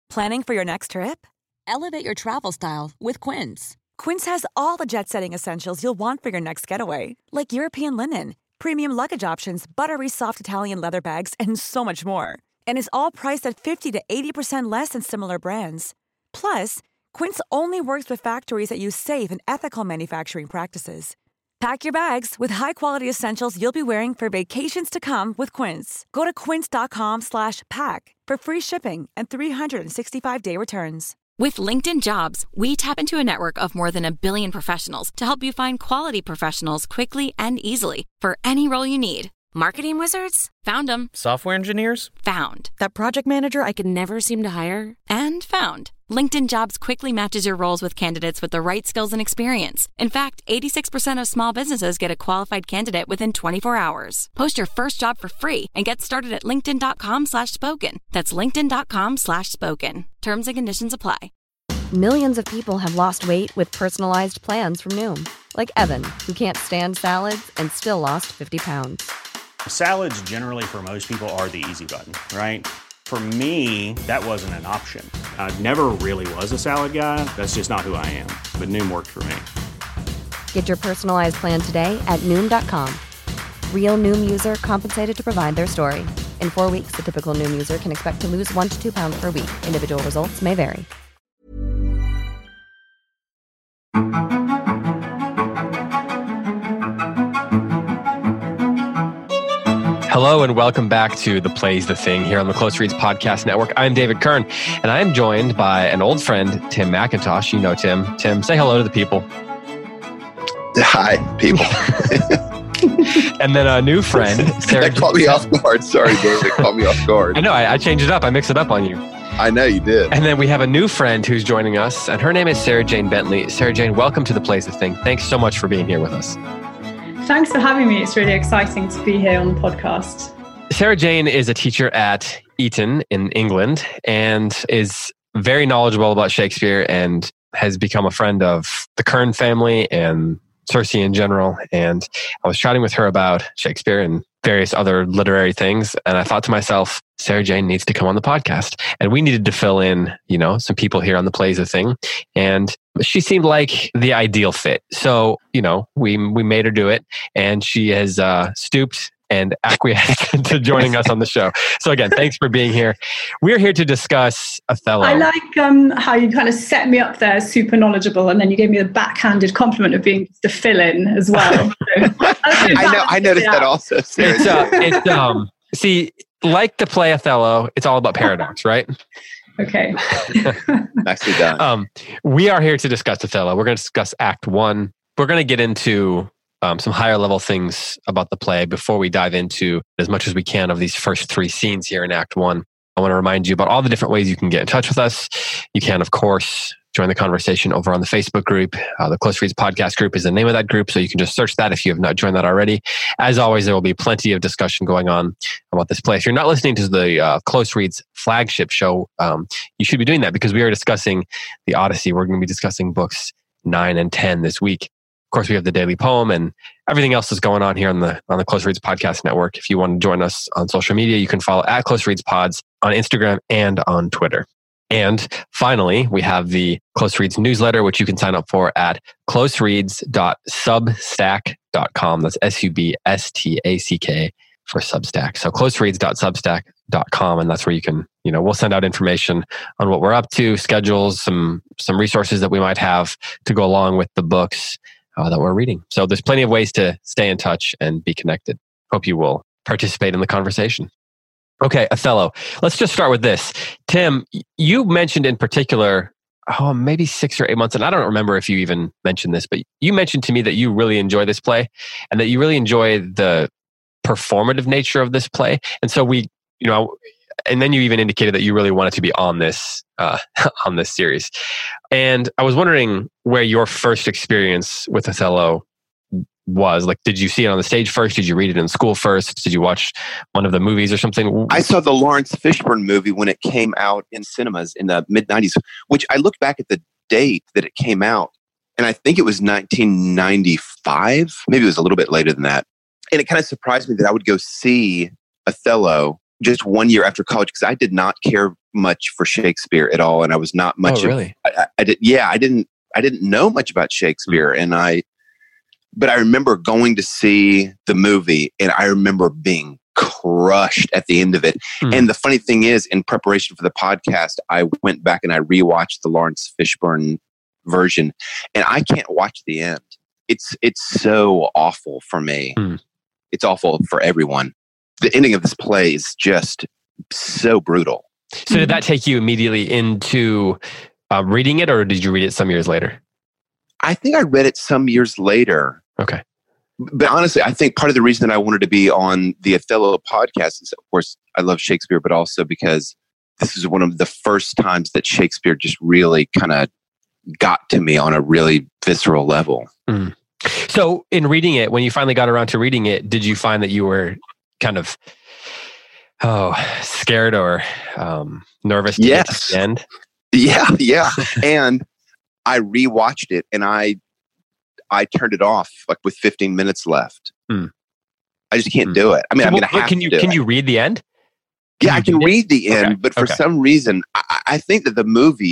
Planning for your next trip? Elevate your travel style with Quince. Quince has all the jet-setting essentials you'll want for your next getaway, like European linen, premium luggage options, buttery soft Italian leather bags, and so much more. And is all priced at 50 to 80% less than similar brands. Plus, Quince only works with factories that use safe and ethical manufacturing practices. Pack your bags with high-quality essentials you'll be wearing for vacations to come with Quince. Go to quince.com/pack for free shipping and 365-day returns. With LinkedIn Jobs, we tap into a network of more than 1 billion professionals to help you find quality professionals quickly and easily for any role you need. Marketing wizards? Found them. Software engineers? Found. That project manager I could never seem to hire? And found. LinkedIn Jobs quickly matches your roles with candidates with the right skills and experience. In fact, 86% of small businesses get a qualified candidate within 24 hours. Post your first job for free and get started at linkedin.com/spoken. That's linkedin.com/spoken. Terms and conditions apply. Millions of people have lost weight with personalized plans from Noom. Like Evan, who can't stand salads and still lost 50 pounds. Salads generally for most people are the easy button, right? For me, that wasn't an option. I never really was a salad guy. That's just not who I am. But Noom worked for me. Get your personalized plan today at Noom.com. Real Noom user compensated to provide their story. In 4 weeks, the typical Noom user can expect to lose 1 to 2 pounds per week. Individual results may vary. Hello and welcome back to The Play's the Thing here on the Close Reads Podcast Network. I'm David Kern, and I am joined by an old friend, Tim McIntosh. You know Tim. Tim, say hello to the people. Hi, people. And then a new friend, Sarah. That caught me off guard. Sorry, David. It caught me off guard. I know. I changed it up. I mixed it up on you. I know you did. And then we have a new friend who's joining us, and her name is Sarah Jane Bentley. Sarah Jane, welcome to The Play's the Thing. Thanks so much for being here with us. Thanks for having me. It's really exciting to be here on the podcast. Sarah Jane is a teacher at Eton in England and is very knowledgeable about Shakespeare and has become a friend of the Kern family and Circe in general. And I was chatting with her about Shakespeare and various other literary things. And I thought to myself, Sarah Jane needs to come on the podcast. And we needed to fill in, some people here on the Plays the Thing. And she seemed like the ideal fit. So, we made her do it. And she has stooped and acquiesced to joining us on the show. So again, thanks for being here. We're here to discuss Othello. I like how you kind of set me up there, super knowledgeable, and then you gave me the backhanded compliment of being just a fill-in as well. So, I noticed that also. See, like the play Othello, it's all about paradox, right? Okay. Nicely done. We are here to discuss Othello. We're going to discuss Act 1. We're going to get into some higher level things about the play before we dive into as much as we can of these first 3 scenes here in Act 1. I want to remind you about all the different ways you can get in touch with us. You can, of course, join the conversation over on the Facebook group. The Close Reads Podcast group is the name of that group, so you can just search that if you have not joined that already. As always, there will be plenty of discussion going on about this play. If you're not listening to the Close Reads flagship show, you should be doing that because we are discussing the Odyssey. We're going to be discussing books 9 and 10 this week. Of course, we have the Daily Poem and everything else that's going on here on the Close Reads Podcast Network. If you want to join us on social media, you can follow at Close Reads Pods on Instagram and on Twitter. And finally, we have the Close Reads newsletter, which you can sign up for at closereads.substack.com. That's SUBSTACK for Substack. So closereads.substack.com. And that's where you can, we'll send out information on what we're up to, schedules, some resources that we might have to go along with the books that we're reading. So there's plenty of ways to stay in touch and be connected. Hope you will participate in the conversation. Okay, Othello. Let's just start with this. Tim, you mentioned in particular, maybe 6 or 8 months, and I don't remember if you even mentioned this, but you mentioned to me that you really enjoy this play and that you really enjoy the performative nature of this play. And so and then you even indicated that you really wanted to be on this series. And I was wondering where your first experience with Othello was. Like, did you see it on the stage first? Did you read it in school first? Did you watch one of the movies or something? I saw the Lawrence Fishburne movie when it came out in cinemas in the mid-90s, which I looked back at the date that it came out, and I think it was 1995. Maybe it was a little bit later than that. And it kind of surprised me that I would go see Othello just 1 year after college because I did not care much for Shakespeare at all, and I was not much. Oh, really? I didn't know much about Shakespeare, but I remember going to see the movie, and I remember being crushed at the end of it. And the funny thing is, in preparation for the podcast, I went back and I rewatched the Lawrence Fishburne version, and I can't watch the end. It's so awful for me. It's awful for everyone. The ending of this play is just so brutal. So did that take you immediately into reading it, or did you read it some years later? I think I read it some years later. Okay. But honestly, I think part of the reason that I wanted to be on the Othello podcast is, of course, I love Shakespeare, but also because this is one of the first times that Shakespeare just really kind of got to me on a really visceral level. So in reading it, when you finally got around to reading it, did you find that you were kind of scared or nervous to get to the end? Yeah. And I rewatched it and I turned it off like with 15 minutes left. I just can't do it. I mean, I'm going to have to do it. Can you read the end? Yeah, I can read the end, but for some reason, I think that the movie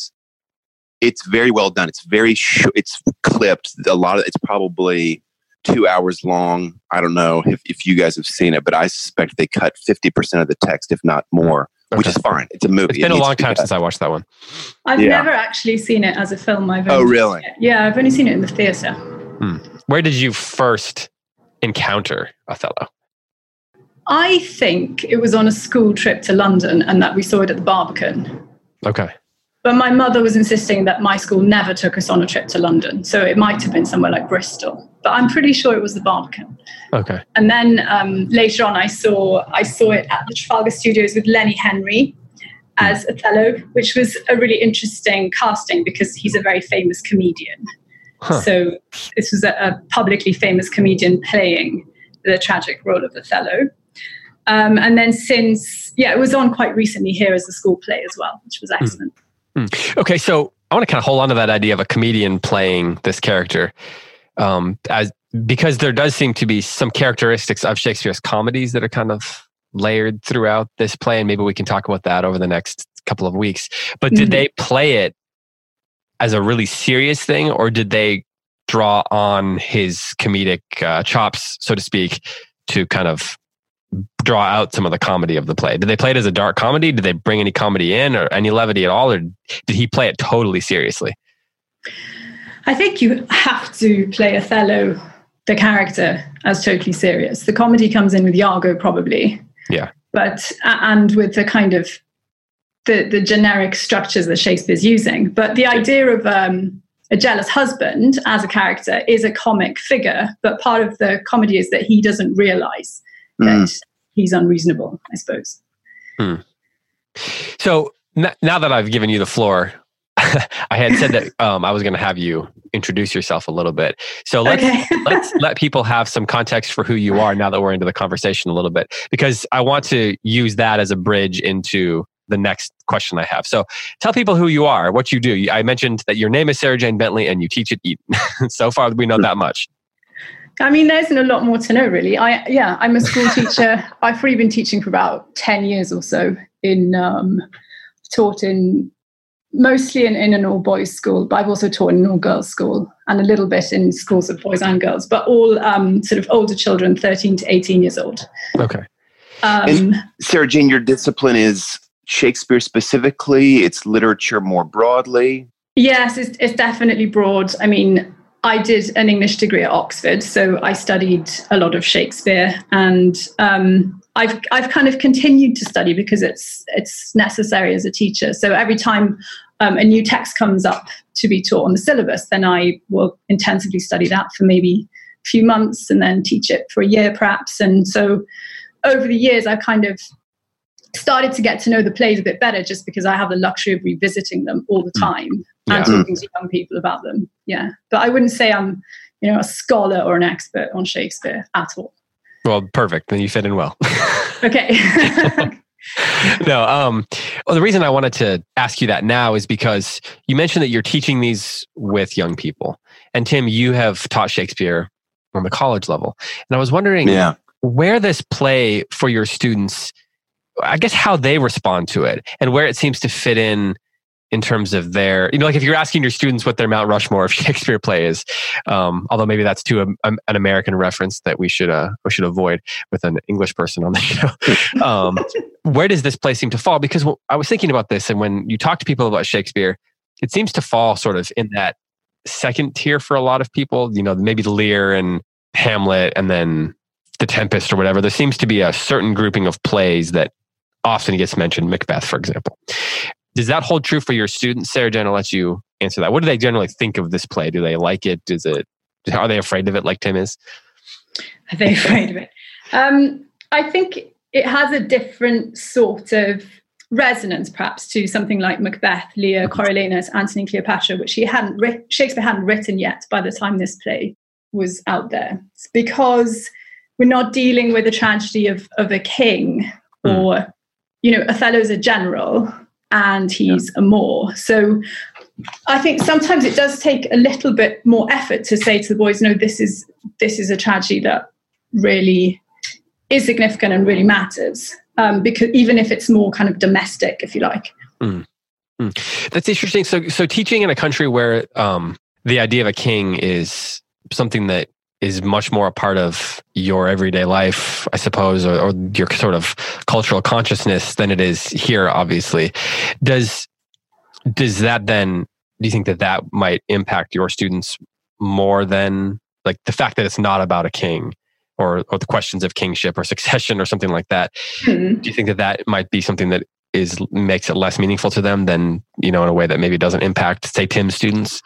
it's very well done. It's very it's clipped. It's probably 2 hours long. I don't know if you guys have seen it, but I suspect they cut 50% of the text, if not more, which is fine. It's a movie. It's been a long time since I watched that one. I've never actually seen it as a film. Really? Yeah, I've only seen it in the theatre. Where did you first encounter Othello? I think it was on a school trip to London and that we saw it at the Barbican. Okay. But my mother was insisting that my school never took us on a trip to London. So it might have been somewhere like Bristol. But I'm pretty sure it was the Barbican. Okay. And then later on, I saw it at the Trafalgar Studios with Lenny Henry as Othello, which was a really interesting casting because he's a very famous comedian. So this was a publicly famous comedian playing the tragic role of Othello. And then it was on quite recently here as a school play as well, which was excellent. Okay, so I want to kind of hold on to that idea of a comedian playing this character, because there does seem to be some characteristics of Shakespeare's comedies that are kind of layered throughout this play, and maybe we can talk about that over the next couple of weeks. But did they play it as a really serious thing, or did they draw on his comedic chops, so to speak, to kind of draw out some of the comedy of the play? Did they play it as a dark comedy? Did they bring any comedy in or any levity at all? Or did he play it totally seriously? I think you have to play Othello, the character, as totally serious. The comedy comes in with Iago probably. Yeah. But, and with the kind of the generic structures that Shakespeare's using. But the idea of a jealous husband as a character is a comic figure. But part of the comedy is that he doesn't realize that he's unreasonable, I suppose. So now that I've given you the floor, I had said that I was going to have you introduce yourself a little bit. So let's let people have some context for who you are now that we're into the conversation a little bit, because I want to use that as a bridge into the next question I have. So tell people who you are, what you do. I mentioned that your name is Sarah Jane Bentley and you teach at Eton. So far, we know that much. I mean, there isn't a lot more to know, really. I'm a school teacher. I've probably been teaching for about 10 years or so. Taught mostly in an all-boys school, but I've also taught in an all-girls school and a little bit in schools of boys and girls, but all sort of older children, 13 to 18 years old. Okay. And Sarah Jane, your discipline is Shakespeare specifically? It's literature more broadly? Yes, it's definitely broad. I mean, I did an English degree at Oxford, so I studied a lot of Shakespeare, and I've kind of continued to study because it's necessary as a teacher. So every time a new text comes up to be taught on the syllabus, then I will intensively study that for maybe a few months and then teach it for a year perhaps. And so over the years, I kind of started to get to know the plays a bit better just because I have the luxury of revisiting them all the time and talking to young people about them. Yeah. But I wouldn't say I'm, a scholar or an expert on Shakespeare at all. Well, perfect. Then you fit in well. Okay. No, well, the reason I wanted to ask you that now is because you mentioned that you're teaching these with young people. And Tim, you have taught Shakespeare on the college level. And I was wondering where this play for your students I guess how they respond to it and where it seems to fit in terms of their, like if you're asking your students what their Mount Rushmore of Shakespeare play is, although maybe that's to an American reference that we should avoid with an English person on the show. Where does this play seem to fall? Because I was thinking about this, and when you talk to people about Shakespeare, it seems to fall sort of in that second tier for a lot of people, maybe Lear and Hamlet and then The Tempest or whatever. There seems to be a certain grouping of plays that often gets mentioned, Macbeth, for example. Does that hold true for your students? Sarah-Jane, I'll let you answer that. What do they generally think of this play? Do they like it? Are they afraid of it like Tim is? Are they afraid of it? I think it has a different sort of resonance, perhaps, to something like Macbeth, Lear, Coriolanus, Antony and Cleopatra, which Shakespeare hadn't written yet by the time this play was out there. It's because we're not dealing with a tragedy of a king or, Othello's a general and he's a Moor. So I think sometimes it does take a little bit more effort to say to the boys, no, this is a tragedy that really is significant and really matters. Because even if it's more kind of domestic, if you like. That's interesting. So teaching in a country where the idea of a king is something that is much more a part of your everyday life, I suppose, or your sort of cultural consciousness than it is here, obviously. Does that then, do you think that might impact your students more than like the fact that it's not about a king or the questions of kingship or succession or something like that? Do you think that might be something that makes it less meaningful to them than, in a way that maybe doesn't impact, say, Tim's students?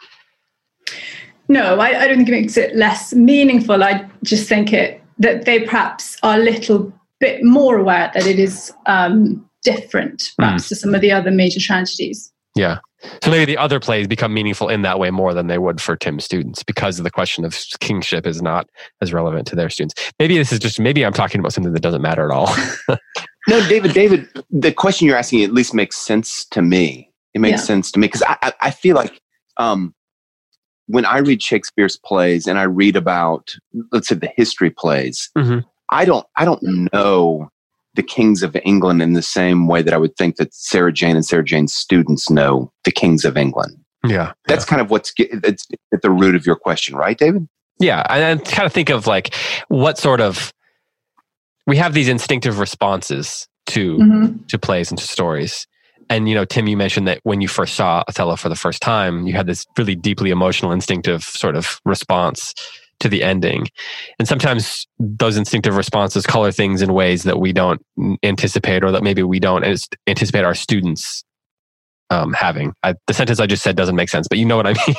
No, I don't think it makes it less meaningful. I just think that they perhaps are a little bit more aware that it is different, perhaps, to some of the other major tragedies. Yeah. So maybe the other plays become meaningful in that way more than they would for Tim's students because the question of kingship is not as relevant to their students. Maybe I'm talking about something that doesn't matter at all. No, David, the question you're asking at least makes sense to me. It makes sense to me because I feel like when I read Shakespeare's plays and I read about, let's say, the history plays, I don't know the kings of England in the same way that I would think that Sarah-Jane and Sarah-Jane's students know the kings of England. Yeah. That's kind of it's at the root of your question, right, David? Yeah. I kind of think of like what sort of, we have these instinctive responses to plays and to stories. And, Tim, you mentioned that when you first saw Othello for the first time, you had this really deeply emotional, instinctive sort of response to the ending. And sometimes those instinctive responses color things in ways that we don't anticipate or that maybe we don't anticipate our students having. The sentence I just said doesn't make sense, but you know what I mean?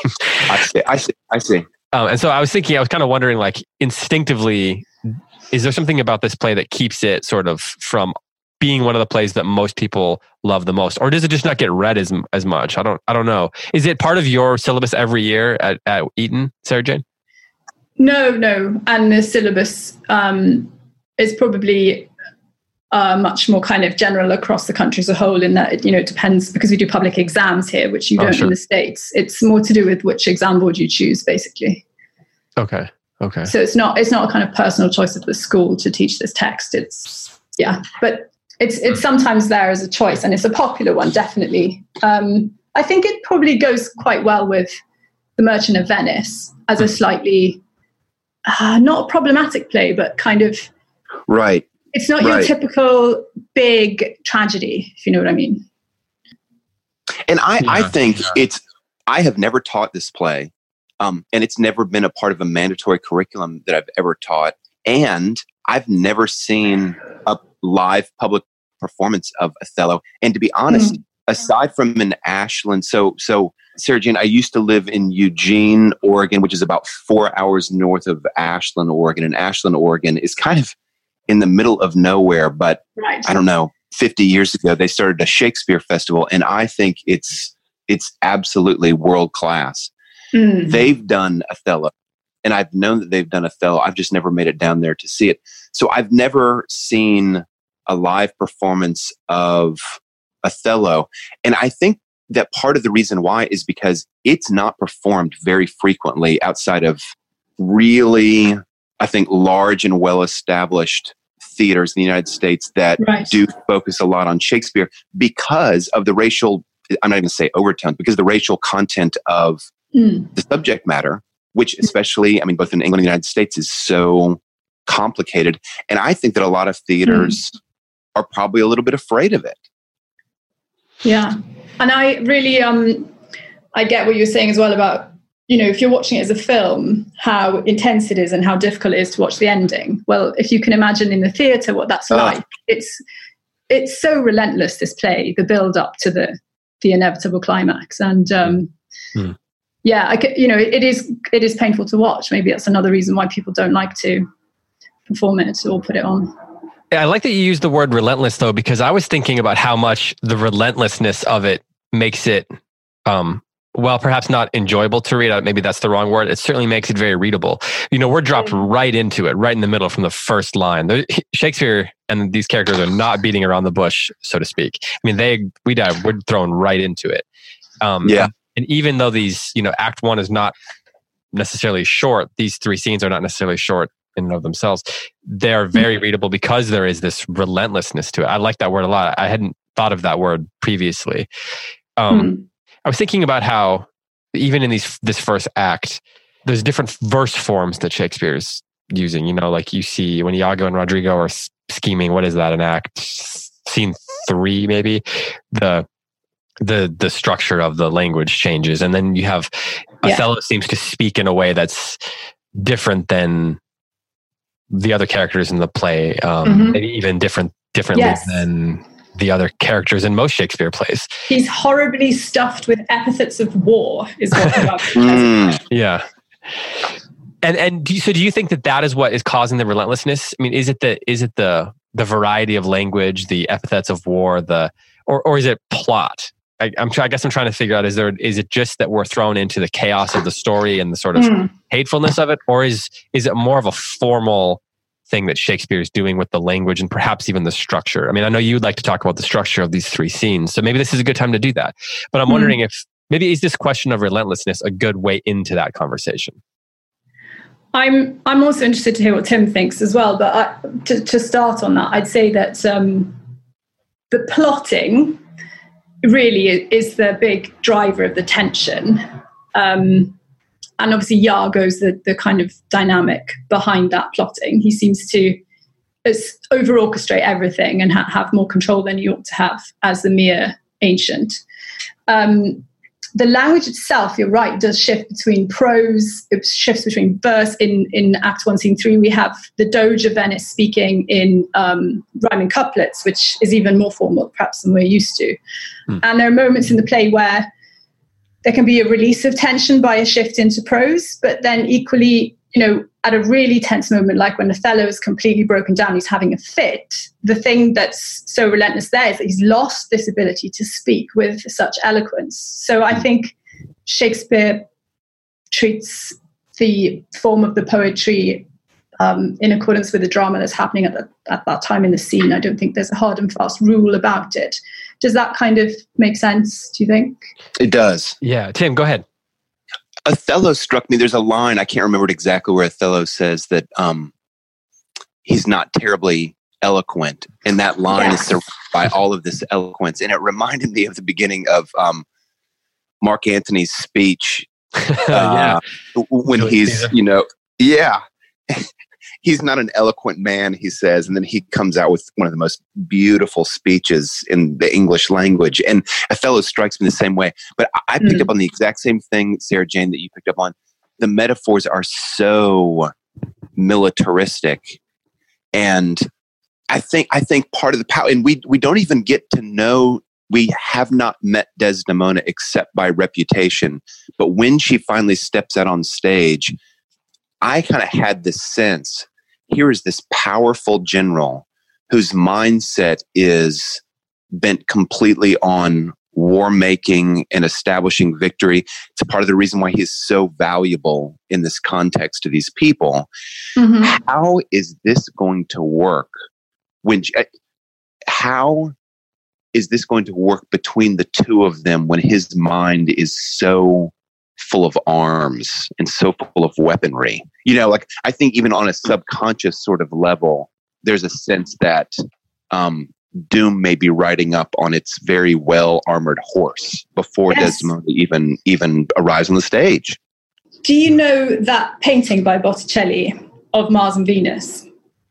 I see. And so I was kind of wondering, like, instinctively, is there something about this play that keeps it sort of from being one of the plays that most people love the most, or does it just not get read as much? I don't know. Is it part of your syllabus every year at Eton, Sarah-Jane? No, and the syllabus is probably much more kind of general across the country as a whole. In that it depends, because we do public exams here, which you don't in the States. It's more to do with which exam board you choose, basically. Okay. So it's not a kind of personal choice of the school to teach this text. But it's sometimes there as a choice, and it's a popular one, definitely. I think it probably goes quite well with The Merchant of Venice as a slightly not a problematic play, but kind of right. It's not your typical big tragedy, if you know what I mean. And I think I have never taught this play, and it's never been a part of a mandatory curriculum that I've ever taught. And I've never seen a live public performance of Othello. And to be honest, aside from in Ashland, so Sarah-Jane, I used to live in Eugene, Oregon, which is about 4 hours north of Ashland, Oregon. And Ashland, Oregon is kind of in the middle of nowhere. But I don't know, 50 years ago, they started a Shakespeare festival. And I think it's absolutely world class. They've done Othello. And I've known that they've done Othello. I've just never made it down there to see it. So I've never seen a live performance of Othello. And I think that part of the reason why is because it's not performed very frequently outside of really, I think, large and well-established theaters in the United States that do focus a lot on Shakespeare because of the racial, I'm not even going to say overtone, because the racial content of the subject matter, which especially, I mean, both in England and the United States is so complicated. And I think that a lot of theaters are probably a little bit afraid of it. Yeah. And I really, I get what you're saying as well about, you know, if you're watching it as a film, how intense it is and how difficult it is to watch the ending. Well, if you can imagine in the theatre what that's like, it's so relentless, this play, the build up to the inevitable climax. And yeah, you know, it is painful to watch. Maybe that's another reason why people don't like to perform it or put it on. Yeah, I like that you use the word relentless, though, because I was thinking about how much the relentlessness of it makes it, well, perhaps not enjoyable to read. Maybe that's the wrong word. It certainly makes it very readable. You know, we're dropped right into it, right in the middle from the first line. Shakespeare and these characters are not beating around the bush, so to speak. I mean, we're thrown right into it. And even though these, you know, Act 1 is not necessarily short, these 3 scenes are not necessarily short in and of themselves. They're very readable because there is this relentlessness to it. I like that word a lot. I hadn't thought of that word previously. I was thinking about how even in this first act, there's different verse forms that Shakespeare's using. You know, like you see when Iago and Rodrigo are scheming. What is that? An act scene 3, maybe the structure of the language changes, and then you have Othello seems to speak in a way that's different than the other characters in the play. Maybe even differently than the other characters in most Shakespeare plays. He's horribly stuffed with epithets of war, is what he Yeah. And do you think that is what is causing the relentlessness? I mean, is it the variety of language, the epithets of war, or is it plot? I guess I'm trying to figure out, is it just that we're thrown into the chaos of the story and the sort of hatefulness of it, or is it more of a formal thing that Shakespeare is doing with the language and perhaps even the structure? I mean, I know you'd like to talk about the structure of these 3 scenes, so maybe this is a good time to do that. But I'm wondering if maybe is this question of relentlessness a good way into that conversation? I'm also interested to hear what Tim thinks as well. But to start on that, I'd say that the plotting really is the big driver of the tension. And obviously Iago's the kind of dynamic behind that plotting. He seems to over-orchestrate everything and have more control than he ought to have as the mere ancient. The language itself, you're right, does shift between prose, it shifts between verse. In Act 1, Scene 3, we have the Doge of Venice speaking in rhyming couplets, which is even more formal, perhaps, than we're used to. And there are moments in the play where there can be a release of tension by a shift into prose, but then equally, you know, at a really tense moment, like when Othello is completely broken down, he's having a fit, the thing that's so relentless there is that he's lost this ability to speak with such eloquence. So I think Shakespeare treats the form of the poetry in accordance with the drama that's happening at that time in the scene. I don't think there's a hard and fast rule about it. Does that kind of make sense, do you think? It does. Yeah. Tim, go ahead. Othello struck me. There's a line, I can't remember it exactly, where Othello says that he's not terribly eloquent. And that line is surrounded by all of this eloquence. And it reminded me of the beginning of Mark Antony's speech when he's, you know, he's not an eloquent man, he says, and then he comes out with one of the most beautiful speeches in the English language. And Othello strikes me the same way. But I picked up on the exact same thing, Sarah Jane, that you picked up on. The metaphors are so militaristic. And I think part of the power, and we don't even get to know, we have not met Desdemona except by reputation. But when she finally steps out on stage, I kind of had this sense, here is this powerful general whose mindset is bent completely on war making and establishing victory. It's part of the reason why he's so valuable in this context to these people. How is this going to work? How is this going to work between the two of them when his mind is so full of arms and so full of weaponry? You know, like I think even on a subconscious sort of level, there's a sense that Doom may be riding up on its very well armored horse before Desdemona even arrives on the stage. Do you know that painting by Botticelli of Mars and Venus?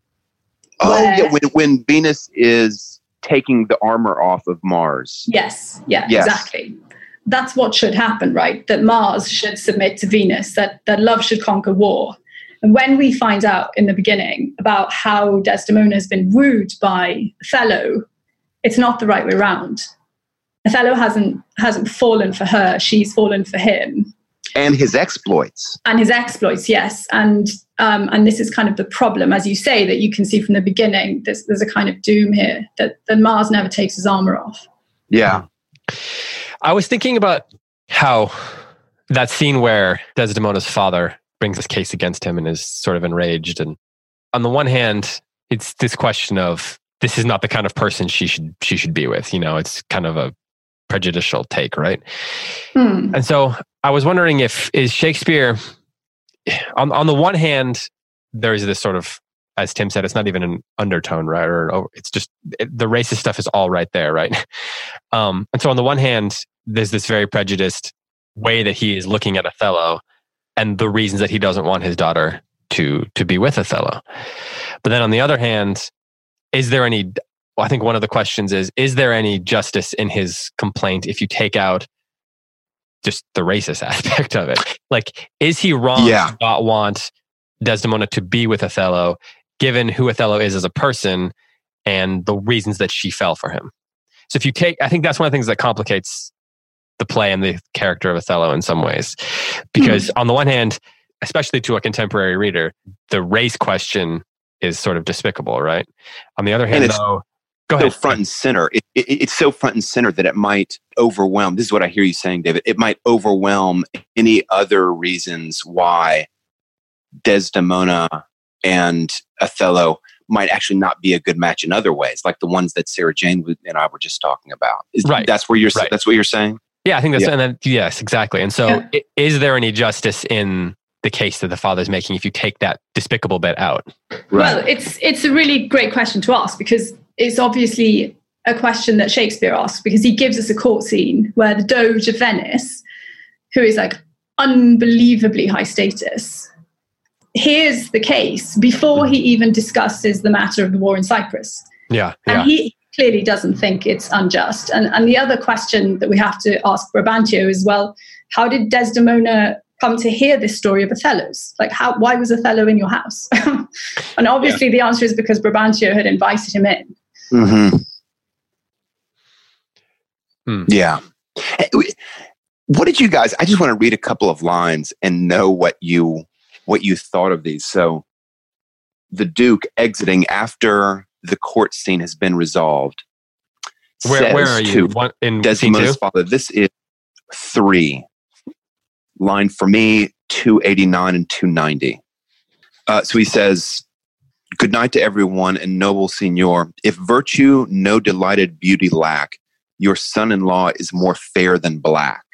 Yeah, when Venus is taking the armor off of Mars. Yes, exactly. That's what should happen, right? That Mars should submit to Venus, that love should conquer war. And when we find out in the beginning about how Desdemona has been wooed by Othello, it's not the right way around. Othello hasn't fallen for her; she's fallen for him. And his exploits. Yes. And this is kind of the problem, as you say, that you can see from the beginning. There's a kind of doom here that Mars never takes his armor off. Yeah. I was thinking about how that scene where Desdemona's father brings his case against him and is sort of enraged. And on the one hand, it's this question of, this is not the kind of person she should be with. It's kind of a prejudicial take, right? And so I was wondering is Shakespeare, on the one hand, there's this sort of, as Tim said, it's not even an undertone, right? Or it's just, the racist stuff is all right there, right? And so on the one hand, there's this very prejudiced way that he is looking at Othello and the reasons that he doesn't want his daughter to be with Othello. But then on the other hand, I think one of the questions is there any justice in his complaint if you take out just the racist aspect of it? Like, is he wrong to not want Desdemona to be with Othello, given who Othello is as a person and the reasons that she fell for him? So I think that's one of the things that complicates the play and the character of Othello in some ways. Because on the one hand, especially to a contemporary reader, the race question is sort of despicable, right? On the other hand, though, go ahead. So front and center. It's so front and center that it might overwhelm. This is what I hear you saying, David. It might overwhelm any other reasons why Desdemona and Othello might actually not be a good match in other ways, like the ones that Sarah Jane and I were just talking about. Right. That's where that's what you're saying? Yeah, I think that's, and then, yes, exactly. And so is there any justice in the case that the father's making if you take that despicable bit out? Right. Well, it's a really great question to ask, because it's obviously a question that Shakespeare asks, because he gives us a court scene where the Doge of Venice, who is like unbelievably high status, hears the case before he even discusses the matter of the war in Cyprus. Yeah. And he clearly doesn't think it's unjust. And the other question that we have to ask Brabantio is, well, how did Desdemona come to hear this story of Othello's? Like, why was Othello in your house? And obviously the answer is because Brabantio had invited him in. Yeah. What did you guys, I just want to read a couple of lines and know what you thought of these. So the Duke exiting after the court scene has been resolved. Where are you? In Desdemona's father. This is 3. Line for me, 289 and 290. So he says, "Good night to everyone, and noble signor. If virtue no delighted beauty lack, your son-in-law is more fair than black."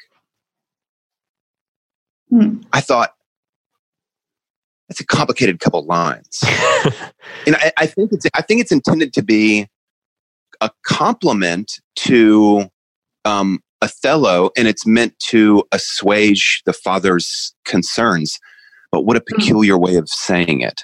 I thought, that's a complicated couple lines. And I think it's intended to be a compliment to Othello, and it's meant to assuage the father's concerns. But what a peculiar way of saying it.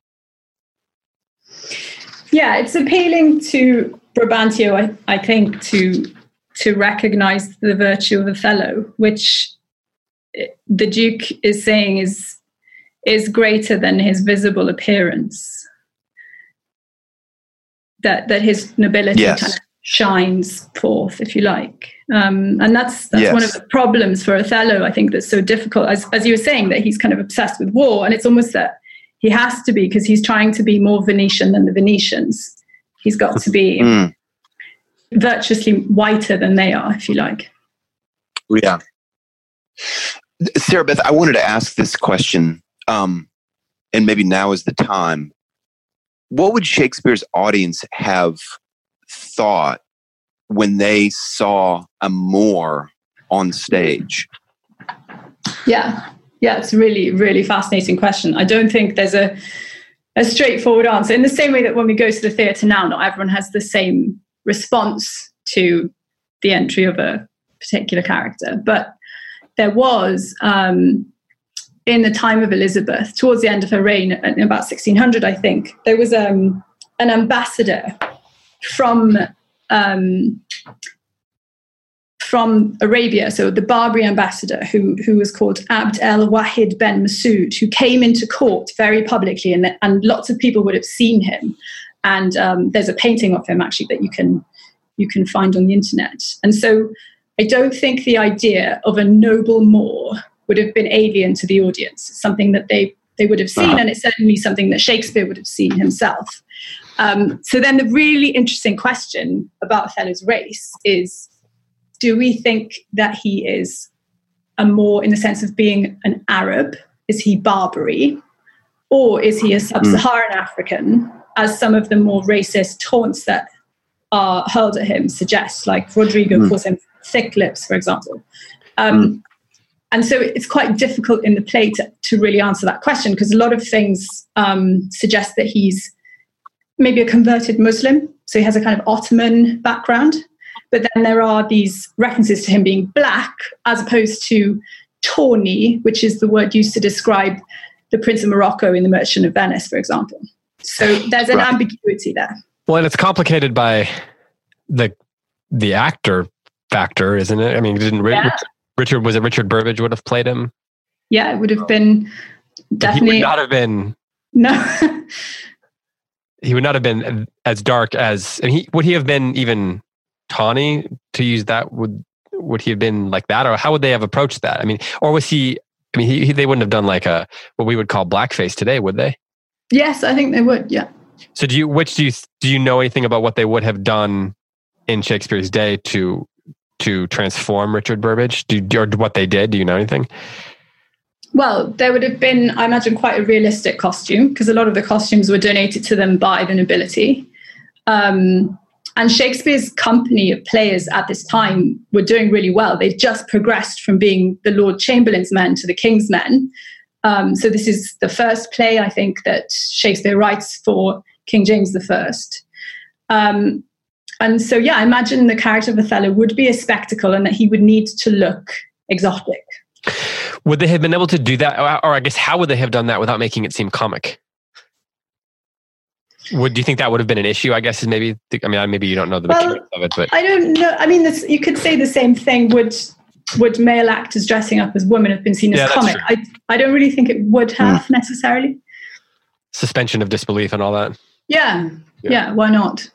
Yeah, it's appealing to Brabantio, I think, to recognize the virtue of Othello, which the Duke is saying is greater than his visible appearance. That his nobility kind of shines forth, if you like. And that's one of the problems for Othello, I think, that's so difficult. As you were saying, that he's kind of obsessed with war, and it's almost that he has to be, because he's trying to be more Venetian than the Venetians. He's got to be virtuously whiter than they are, if you like. Yeah. Sarah Beth, I wanted to ask this question, and maybe now is the time. What would Shakespeare's audience have thought when they saw a Moor on stage? Yeah, it's a really, really fascinating question. I don't think there's a straightforward answer. In the same way that when we go to the theatre now, not everyone has the same response to the entry of a particular character. But there was, in the time of Elizabeth, towards the end of her reign, in about 1600, I think, there was an ambassador from Arabia, so the Barbary ambassador, who was called Abd el-Wahid ben Masoud, who came into court very publicly, and lots of people would have seen him. And there's a painting of him actually that you can find on the internet. And so I don't think the idea of a noble Moor would have been alien to the audience. It's something that they would have seen, and it's certainly something that Shakespeare would have seen himself. So then the really interesting question about Othello's race is, do we think that he is a Moor in the sense of being an Arab? Is he Barbary? Or is he a sub-Saharan African, as some of the more racist taunts that are hurled at him suggest, like Rodrigo calls him thick lips, for example. And so it's quite difficult in the play to really answer that question, because a lot of things suggest that he's maybe a converted Muslim. So he has a kind of Ottoman background. But then there are these references to him being black, as opposed to tawny, which is the word used to describe the Prince of Morocco in The Merchant of Venice, for example. So there's an ambiguity there. Well, and it's complicated by the actor factor, isn't it? I mean, Richard Burbage would have played him? Yeah, it would have been definitely. He would not have been. No. He would not have been as dark as, and would he have been even tawny, to use that? Would he have been like that, or how would they have approached that? I mean, or was he? I mean, they wouldn't have done like what we would call blackface today, would they? Yes, I think they would. Yeah. So do you know anything about what they would have done in Shakespeare's day to transform Richard Burbage? Or what they did? Do you know anything? Well, there would have been, I imagine, quite a realistic costume, because a lot of the costumes were donated to them by the nobility. And Shakespeare's company of players at this time were doing really well. They'd just progressed from being the Lord Chamberlain's men to the King's men. So this is the first play, I think, that Shakespeare writes for King James I. And so, yeah, I imagine the character of Othello would be a spectacle, and that he would need to look exotic. Would they have been able to do that? Or I guess, how would they have done that without making it seem comic? Do you think that would have been an issue? I guess is maybe. I mean, maybe you don't know the mechanics of it, but I don't know. I mean, you could say the same thing. Would male actors dressing up as women have been seen as comic? I don't really think it would have necessarily. Suspension of disbelief and all that. Yeah. Why not?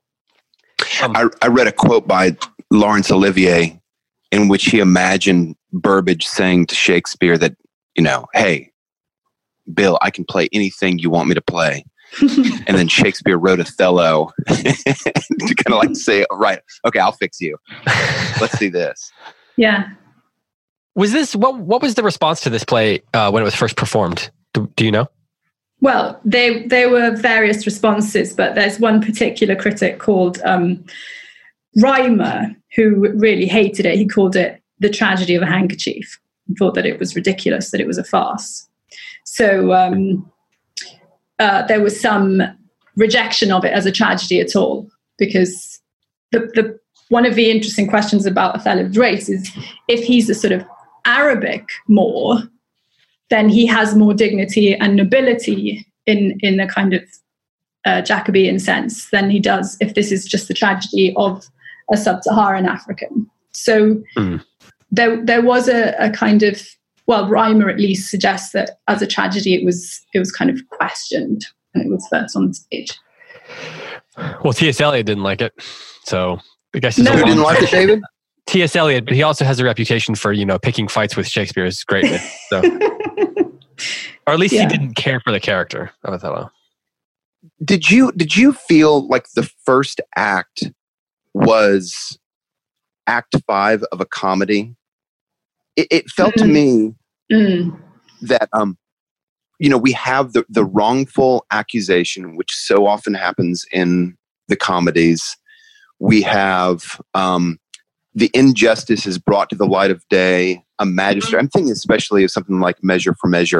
I read a quote by Laurence Olivier in which he imagined Burbage saying to Shakespeare that, hey, Bill, I can play anything you want me to play. And then Shakespeare wrote Othello to kind of like say, right, okay, I'll fix you. Let's see this. Yeah. Was this, what was the response to this play when it was first performed? Do you know? Well, there were various responses, but there's one particular critic called Reimer who really hated it. He called it the tragedy of a handkerchief and thought that it was ridiculous, that it was a farce. So there was some rejection of it as a tragedy at all, because the one of the interesting questions about Othello's race is, if he's a sort of Arabic Moor, then he has more dignity and nobility in the kind of Jacobean sense than he does if this is just the tragedy of a sub-Saharan African. So there was a kind of, well, Reimer at least suggests that as a tragedy it was kind of questioned when it was first on the stage. Well, T.S. Eliot didn't like it, so I guess you didn't like it, David? T.S. Eliot, but he also has a reputation for picking fights with Shakespeare's greatness. So, or at least he didn't care for the character of Othello. Did you feel like the first act was Act 5 of a comedy? It felt to me that we have the wrongful accusation, which so often happens in the comedies. We have the injustice is brought to the light of day. A magistrate. I'm thinking especially of something like Measure for Measure.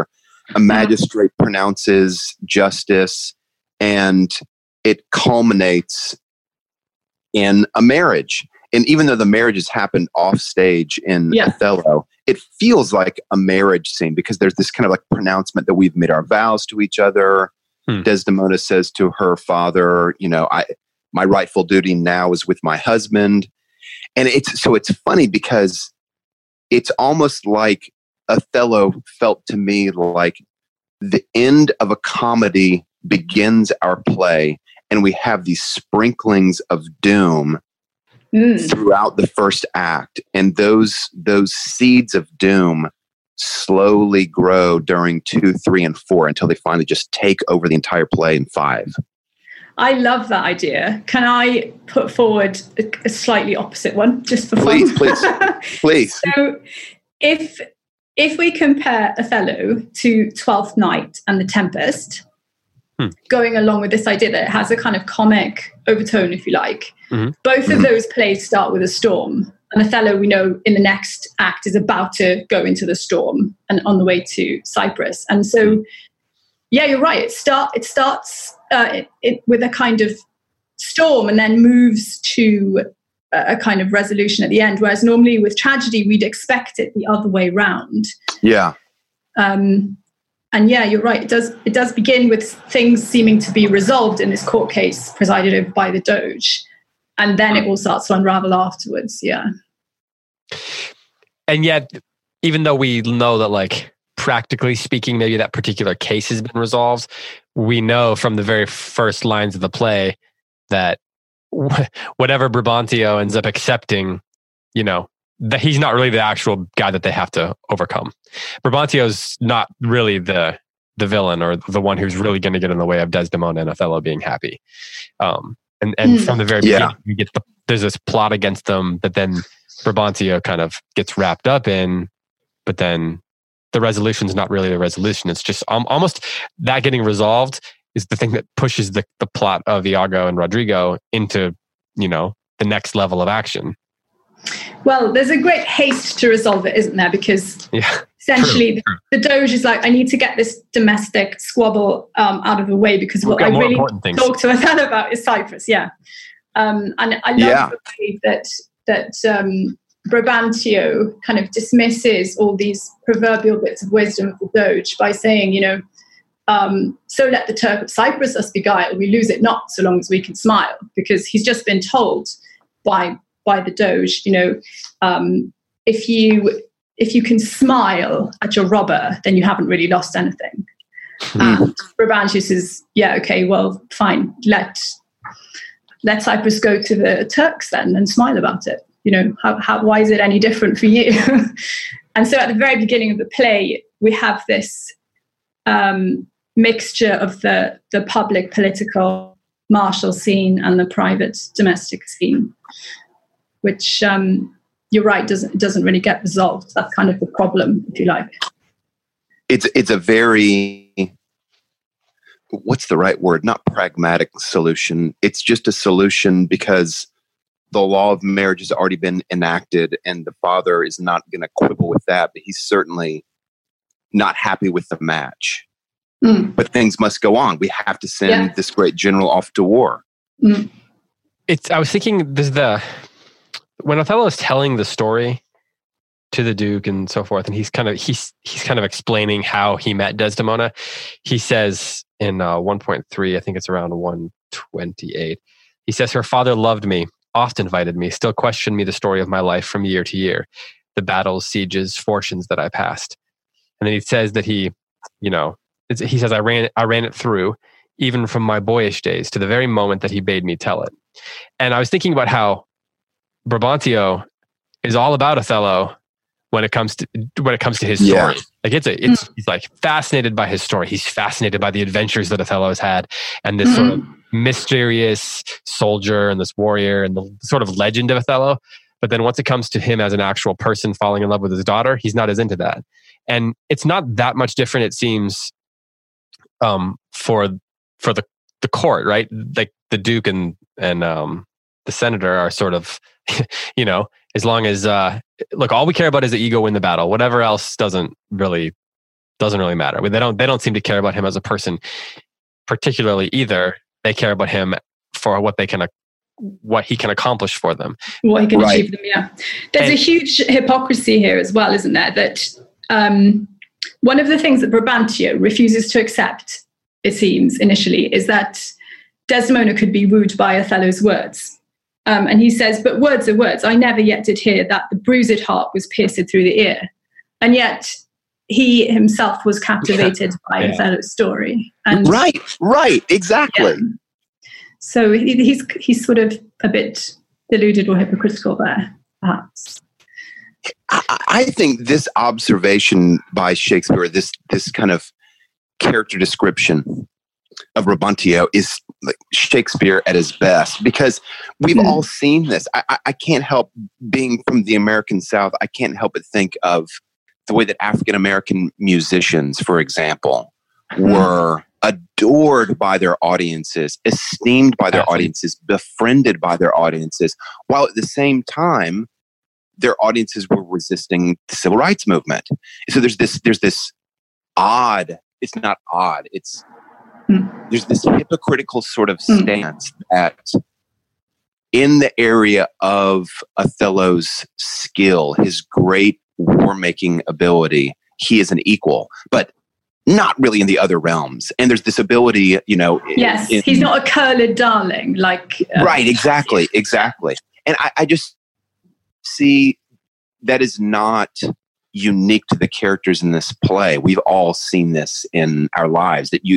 a magistrate pronounces justice, and it culminates in a marriage. And even though the marriage has happened off stage in Othello, it feels like a marriage scene because there's this kind of like pronouncement that we've made our vows to each other. Desdemona says to her father, my rightful duty now is with my husband. And it's funny because it's almost like Othello felt to me like the end of a comedy begins our play, and we have these sprinklings of doom throughout the first act, and those seeds of doom slowly grow during 2, 3, and 4 until they finally just take over the entire play in 5. I love that idea. Can I put forward a slightly opposite one, just for fun? Please. So, if we compare Othello to Twelfth Night and The Tempest, going along with this idea that it has a kind of comic overtone, if you like, both of those plays start with a storm. And Othello, we know, in the next act is about to go into the storm and on the way to Cyprus. And so, yeah, you're right. It starts with a kind of storm and then moves to a kind of resolution at the end. Whereas normally with tragedy, we'd expect it the other way round. Yeah. And yeah, you're right. It does begin with things seeming to be resolved in this court case presided over by the Doge. And then it all starts to unravel afterwards. Yeah. And yet, even though we know that, like, practically speaking, maybe that particular case has been resolved, we know from the very first lines of the play that whatever Brabantio ends up accepting, that he's not really the actual guy that they have to overcome. Brabantio's not really the villain or the one who's really going to get in the way of Desdemona and Othello being happy. And from the very beginning, you get there's this plot against them that then Brabantio kind of gets wrapped up in, but then the resolution's not really a resolution. It's just almost that getting resolved is the thing that pushes the plot of Iago and Rodrigo into, the next level of action. Well, there's a great haste to resolve it, isn't there? Because essentially the Doge is like, I need to get this domestic squabble out of the way because what I really talk to Othello about is Cyprus. Yeah. And I love the way that Brabantio kind of dismisses all these proverbial bits of wisdom of the Doge by saying, so let the Turk of Cyprus us beguile, we lose it not so long as we can smile, because he's just been told by the Doge, if you can smile at your robber, then you haven't really lost anything. And Brabantio says, yeah, okay, well, fine, let Cyprus go to the Turks then and smile about it. Why is it any different for you? And so at the very beginning of the play, we have this mixture of the public political martial scene and the private domestic scene, which you're right, doesn't really get resolved. That's kind of the problem, if you like. It's a very, what's the right word? Not pragmatic solution. It's just a solution because the law of marriage has already been enacted, and the father is not going to quibble with that, but he's certainly not happy with the match. But things must go on. We have to send this great general off to war. I was thinking, when Othello is telling the story to the Duke and so forth, and he's kind of explaining how he met Desdemona, he says in 1.3, I think it's around 128, he says, her father loved me, oft invited me, still questioned me the story of my life from year to year, the battles, sieges, fortunes that I passed. And then he says that he says, I ran it through, even from my boyish days to the very moment that he bade me tell it. And I was thinking about how Brabantio is all about Othello when it comes to his story. Like he's like fascinated by his story. He's fascinated by the adventures that Othello has had, and this sort of mysterious soldier and this warrior and the sort of legend of Othello. But then once it comes to him as an actual person falling in love with his daughter, he's not as into that. And it's not that much different, it seems, for the court, right? Like the Duke and the senator are sort of, as long as look, all we care about is that Iago win the battle. Whatever else doesn't really Doesn't really matter. They don't seem to care about him as a person particularly either. They care about him for what he can accomplish for them. What he can achieve for them, yeah. There's a huge hypocrisy here as well, isn't there? That one of the things that Brabantio refuses to accept, it seems, initially, is that Desdemona could be wooed by Othello's words. And he says, but words are words. I never yet did hear that the bruised heart was pierced through the ear. And yet he himself was captivated by Othello's story. And right, exactly. Yeah. So he's sort of a bit deluded or hypocritical there, perhaps. I think this observation by Shakespeare, this kind of character description of Brabantio, is like Shakespeare at his best, because we've all seen this. I can't help, being from the American South, I can't help but think of the way that African American musicians, for example, were adored by their audiences, esteemed by their audiences, befriended by their audiences, while at the same time, their audiences were resisting the civil rights movement. So there's this odd, it's not odd, there's this hypocritical sort of stance that in the area of Othello's skill, his great war-making ability, he is an equal, but not really in the other realms. And there's this ability, Yes, he's not a curled darling like... right, exactly. And I just see that is not unique to the characters in this play. We've all seen this in our lives, that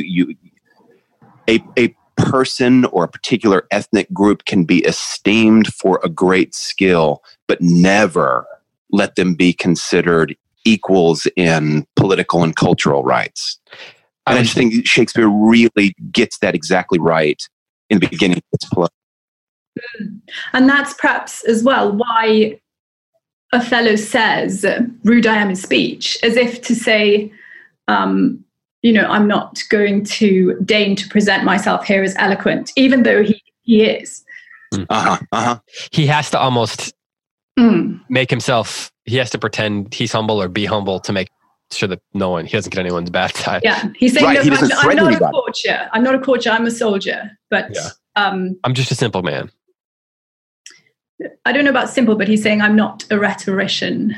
a person or a particular ethnic group can be esteemed for a great skill, but never let them be considered equals in political and cultural rights. And I just think Shakespeare really gets that exactly right in the beginning of this play. And that's perhaps as well why Othello says, rude I am in speech, as if to say, I'm not going to deign to present myself here as eloquent, even though he is. He has to almost make himself, he has to pretend he's humble or be humble to make sure that he doesn't get anyone's bad side. Yeah, he's saying, I'm not a courtier. I'm not a courtier, I'm a soldier. But I'm just a simple man. I don't know about simple, but he's saying I'm not a rhetorician.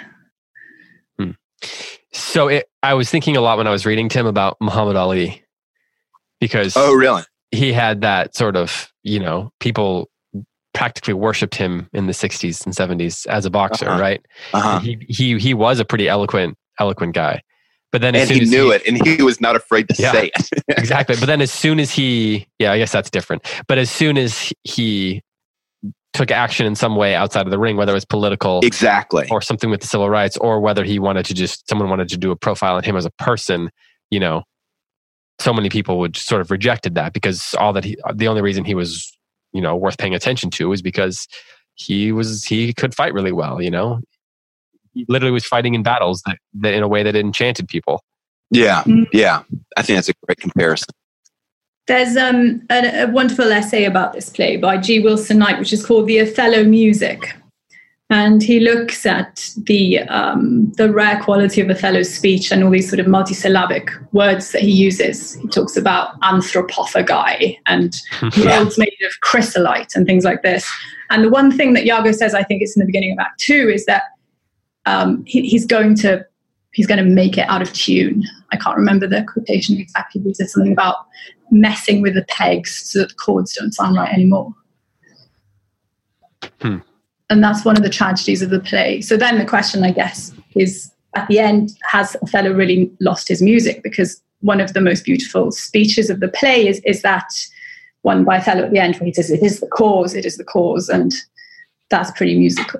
So I was thinking a lot when I was reading Tim about Muhammad Ali, because really? He had that sort of, people practically worshipped him in the 60s and 70s as a boxer, right? He was a pretty eloquent guy. But then he knew it, and he was not afraid to say it. Exactly. But then as soon as I guess that's different. But as soon as he took action in some way outside of the ring, whether it was political, or something with the civil rights, or whether someone wanted to do a profile on him as a person, so many people would sort of rejected that, because the only reason he was, worth paying attention to was because he could fight really well, He literally was fighting in battles that in a way that enchanted people. Yeah. I think that's a great comparison. There's a wonderful essay about this play by G. Wilson Knight, which is called The Othello Music. And he looks at the rare quality of Othello's speech and all these sort of multisyllabic words that he uses. He talks about anthropophagi and worlds made of chrysolite and things like this. And the one thing that Iago says, I think it's in the beginning of Act 2, is that he's going to make it out of tune. I can't remember the quotation exactly, but it's something about messing with the pegs so that the chords don't sound right anymore. And that's one of the tragedies of the play. So then the question, I guess, is at the end, has Othello really lost his music? Because one of the most beautiful speeches of the play is that one by Othello at the end, where he says, it is the cause, and that's pretty musical.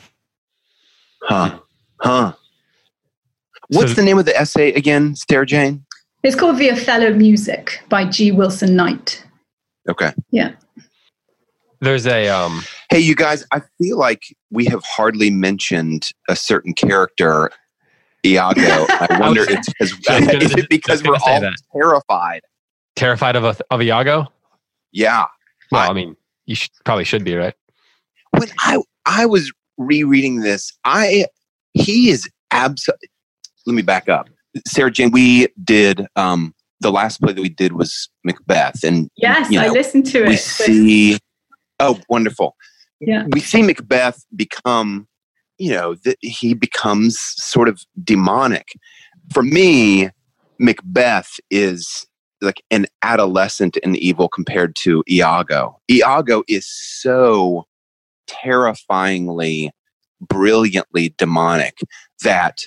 What's the name of the essay again, Sarah Jane? It's called The Othello Music by G. Wilson Knight. Okay. Yeah. There's a... Hey, you guys, I feel like we have hardly mentioned a certain character, Iago. I wonder, is it because we're all terrified? Terrified of Iago? Yeah. Well, I mean, you probably should be, right? When I was rereading this, he is absolutely... Let me back up. Sarah Jane, we did the last play that we did was Macbeth, and yes, I listened to it. We see, wonderful. Yeah, we see Macbeth become, he becomes sort of demonic. For me, Macbeth is like an adolescent in evil compared to Iago. Iago is so terrifyingly, brilliantly demonic that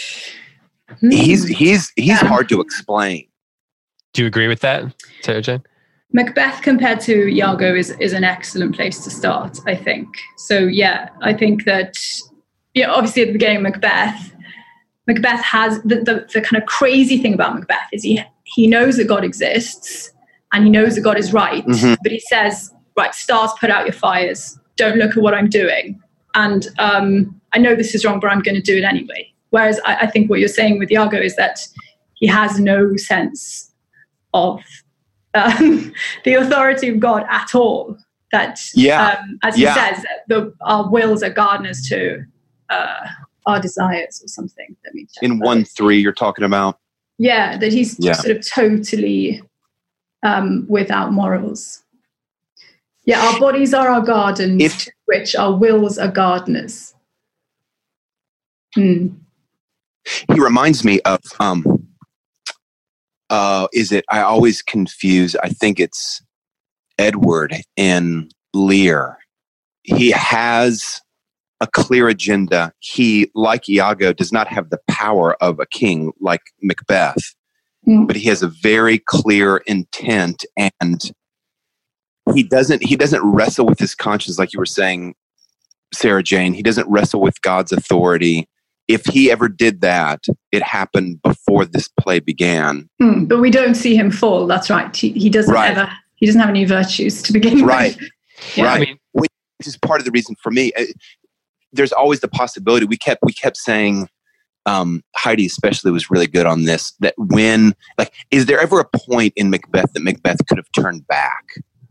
he's hard to explain. Do you agree with that, Sarah Jane? Macbeth compared to Iago is an excellent place to start, I think. So yeah, I think that obviously at the beginning of Macbeth has the kind of crazy thing about Macbeth is he knows that God exists and he knows that God is right, but he says, right, stars, put out your fires. Don't look at what I'm doing. And I know this is wrong, but I'm going to do it anyway. Whereas I think what you're saying with Iago is that he has no sense of the authority of God at all. That, as he says, our wills are gardeners to our desires or something. In 1:3 you're talking about? Yeah, that he's sort of totally without morals. Yeah, our bodies are our gardens, to which our wills are gardeners. He reminds me of, I always confuse, I think it's Edward in Lear. He has a clear agenda. He, like Iago, does not have the power of a king like Macbeth, but he has a very clear intent, and he doesn't wrestle with his conscience like you were saying, Sarah Jane. He doesn't wrestle with God's authority. If he ever did that, it happened before this play began. But we don't see him fall. That's right. He doesn't ever. He doesn't have any virtues to begin with. Right. Which is part of the reason for me. There's always the possibility. We kept saying, Heidi especially was really good on this. That is there ever a point in Macbeth that Macbeth could have turned back?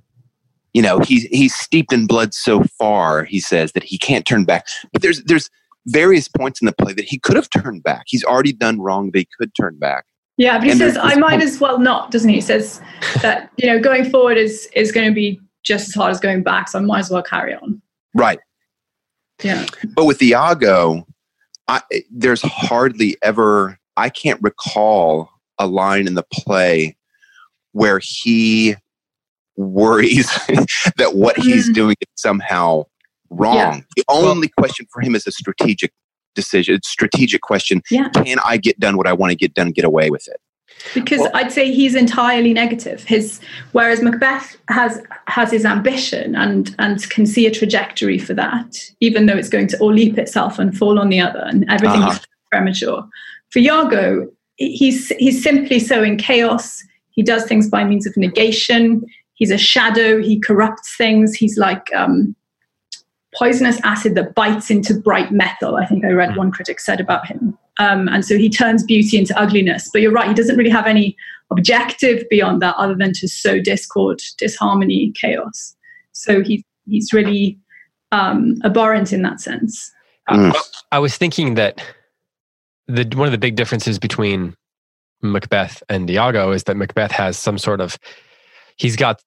He's steeped in blood so far, he says, that he can't turn back. But there's various points in the play that he could have turned back. He's already done wrong, but he could turn back. Yeah, but he says, I might as well not, doesn't he? He says that, going forward is going to be just as hard as going back, so I might as well carry on. Right. Yeah. But with Iago, there's hardly ever, I can't recall a line in the play where he worries that what he's doing is somehow wrong. Yeah. The only question for him is a strategic decision. It's a strategic question. Yeah. Can I get done what I want to get done and get away with it? Because I'd say he's entirely negative. Whereas Macbeth has his ambition and can see a trajectory for that, even though it's going to all leap itself and fall on the other, and everything is premature. For Iago, he's simply sowing chaos. He does things by means of negation. He's a shadow. He corrupts things. He's like poisonous acid that bites into bright metal. I think I read one critic said about him. And so he turns beauty into ugliness. But you're right, he doesn't really have any objective beyond that other than to sow discord, disharmony, chaos. So he's really abhorrent in that sense. I was thinking that one of the big differences between Macbeth and Iago is that Macbeth has some sort of, he's got,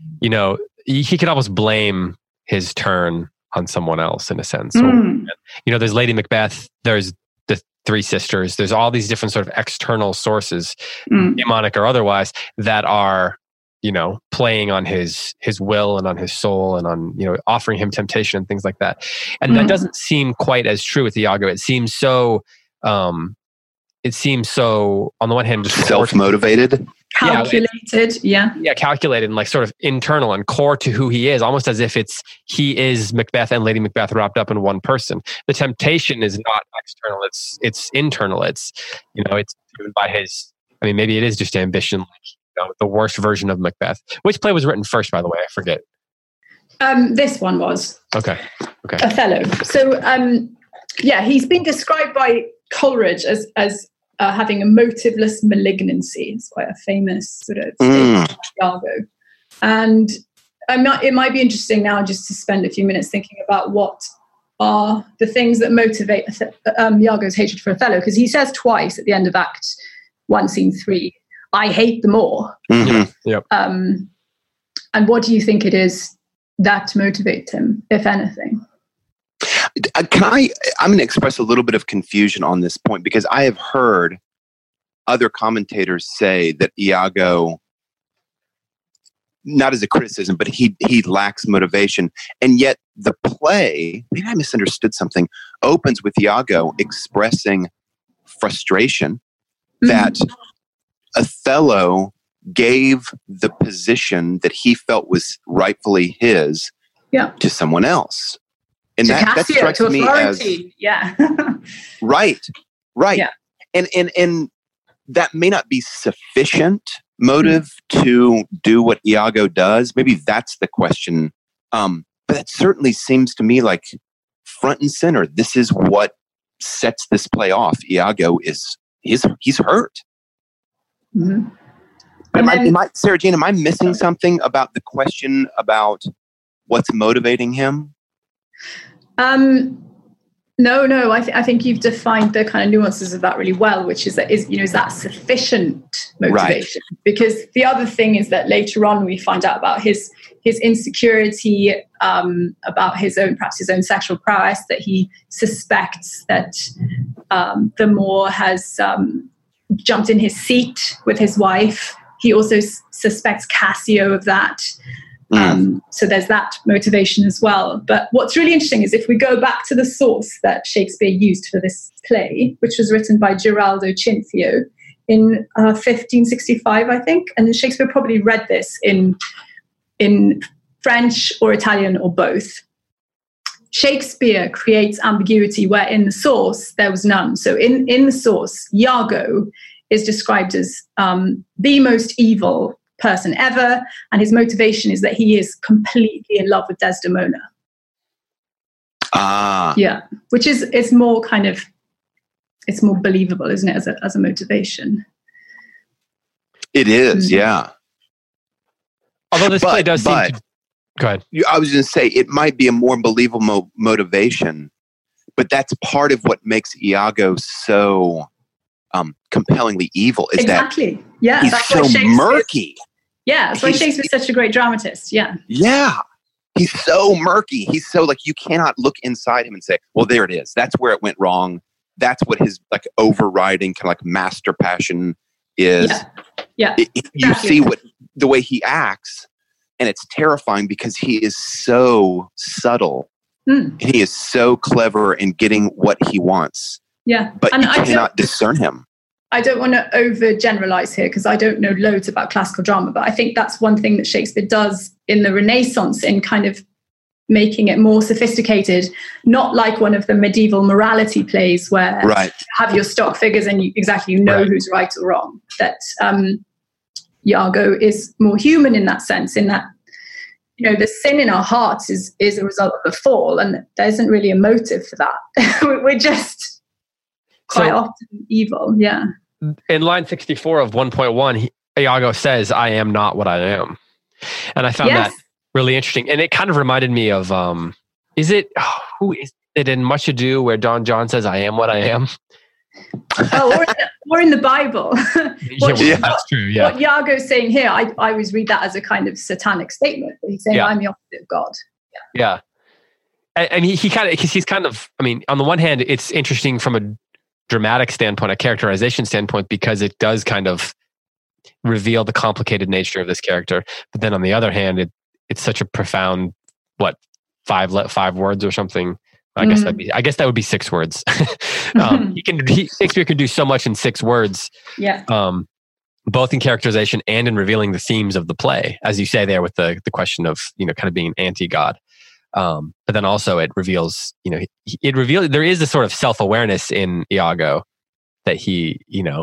he could almost blame his turn on someone else in a sense. There's Lady Macbeth, there's the three sisters, there's all these different sort of external sources, demonic or otherwise, that are, playing on his will and on his soul and on, offering him temptation and things like that. And that doesn't seem quite as true with Iago. It seems so, on the one hand, just self-motivated. Calculated, yeah, calculated and like sort of internal and core to who he is, almost as if he is Macbeth and Lady Macbeth wrapped up in one person. The temptation is not external; it's internal. It's it's driven by his. I mean, maybe it is just ambition, the worst version of Macbeth. Which play was written first, by the way? I forget. This one was okay. Othello. So, he's been described by Coleridge as having a motiveless malignancy. It's quite a famous sort of statement of Iago. And it might be interesting now just to spend a few minutes thinking about what are the things that motivate Iago's hatred for Othello, because he says twice at the end of Act 1, Scene 3, I hate them more. Mm-hmm. Yep. And what do you think it is that motivates him, if anything? I'm going to express a little bit of confusion on this point, because I have heard other commentators say that Iago, not as a criticism, but he lacks motivation. And yet the play, maybe I misunderstood something, opens with Iago expressing frustration that Othello gave the position that he felt was rightfully his to someone else. And that strikes me as right. Yeah. And that may not be sufficient motive to do what Iago does. Maybe that's the question. But that certainly seems to me like front and center. This is what sets this play off. Iago he's hurt. Mm-hmm. Sarah Jane, am I missing something about the question about what's motivating him? No. I think you've defined the kind of nuances of that really well, which is that sufficient motivation? Right. Because the other thing is that later on we find out about his insecurity, about perhaps his own sexual prowess, that he suspects that the Moor has jumped in his seat with his wife. He also suspects Cassio of that. So there's that motivation as well. But what's really interesting is if we go back to the source that Shakespeare used for this play, which was written by Giraldo Cinthio in 1565, I think. And Shakespeare probably read this in French or Italian or both. Shakespeare creates ambiguity where in the source there was none. So in the source, Iago is described as the most evil person ever, and his motivation is that he is completely in love with Desdemona. Which is it's more believable, isn't it, as a motivation? It is, yeah. Although this play does seem to... Go ahead. I was going to say it might be a more believable motivation, but that's part of what makes Iago so compellingly evil. Is exactly. That yeah, he's that's so murky. Yeah, that's why Shakespeare's such a great dramatist. Yeah. Yeah. He's so murky. He's so you cannot look inside him and say, well, there it is. That's where it went wrong. That's what his overriding kind of master passion is. Yeah. You see the way he acts, and it's terrifying because he is so subtle. And he is so clever in getting what he wants. Yeah. But you cannot discern him. I don't want to overgeneralize here because I don't know loads about classical drama, but I think that's one thing that Shakespeare does in the Renaissance in kind of making it more sophisticated, not like one of the medieval morality plays where you have your stock figures and you know who's right or wrong. That Iago is more human in that sense, in that, the sin in our hearts is a result of the fall, and there isn't really a motive for that. We're just quite often evil, yeah. In line 64 of 1.1, Iago says, I am not what I am. And I found that really interesting. And it kind of reminded me of, who is it in Much Ado where Don John says, I am what I am? Or in the Bible. That's true, yeah. What Iago's saying here, I always read that as a kind of satanic statement. He's saying, I'm the opposite of God. Yeah. And he's kind of, on the one hand, it's interesting from a dramatic standpoint, a characterization standpoint, because it does kind of reveal the complicated nature of this character. But then on the other hand, it's such a profound, 5 words or something. I guess that would be 6 words. Shakespeare can do so much in 6 words. Yeah. Both in characterization and in revealing the themes of the play, as you say there with the question of, kind of being anti-God. But then also it reveals, there is a sort of self-awareness in Iago that he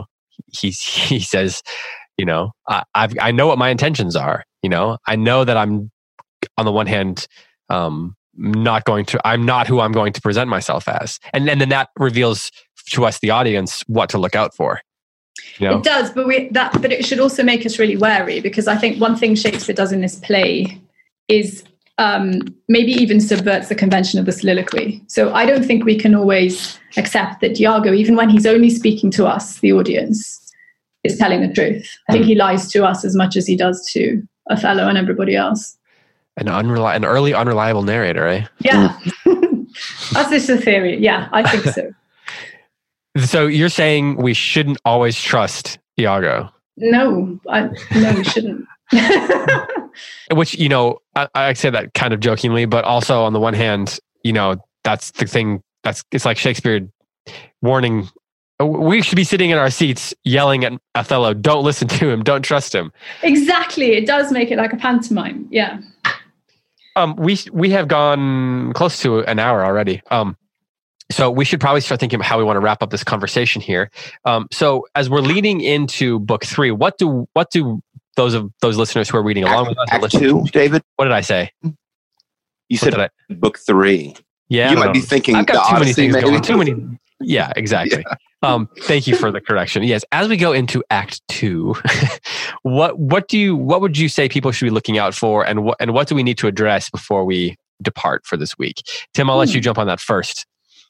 says, I know what my intentions are. I know that I'm, on the one hand, I'm not who I'm going to present myself as. And then that reveals to us, the audience, what to look out for. It does, but it should also make us really wary, because I think one thing Shakespeare does in this play is maybe even subverts the convention of the soliloquy. So I don't think we can always accept that Iago, even when he's only speaking to us, the audience, is telling the truth. I think he lies to us as much as he does to Othello and everybody else. An early unreliable narrator, eh? Yeah. That's just a theory. Yeah, I think so. So you're saying we shouldn't always trust Iago? No, we shouldn't. Which, I say that kind of jokingly, but also on the one hand, that's the thing. It's like Shakespeare warning, we should be sitting in our seats yelling at Othello, don't listen to him, don't trust him. Exactly. It does make it like a pantomime. Yeah. We have gone close to an hour already. So we should probably start thinking about how we want to wrap up this conversation here. So as we're leading into book 3, what do those listeners who are reading along with us? Act 2, David? What did I say? You said book 3. Yeah. You might be thinking I've got the too many Odyssey, things maybe? going. Too many. Yeah, exactly. Yeah. Thank you for the correction. Yes. As we go into Act 2, what would you say people should be looking out for, and what do we need to address before we depart for this week? Tim, I'll let you jump on that first.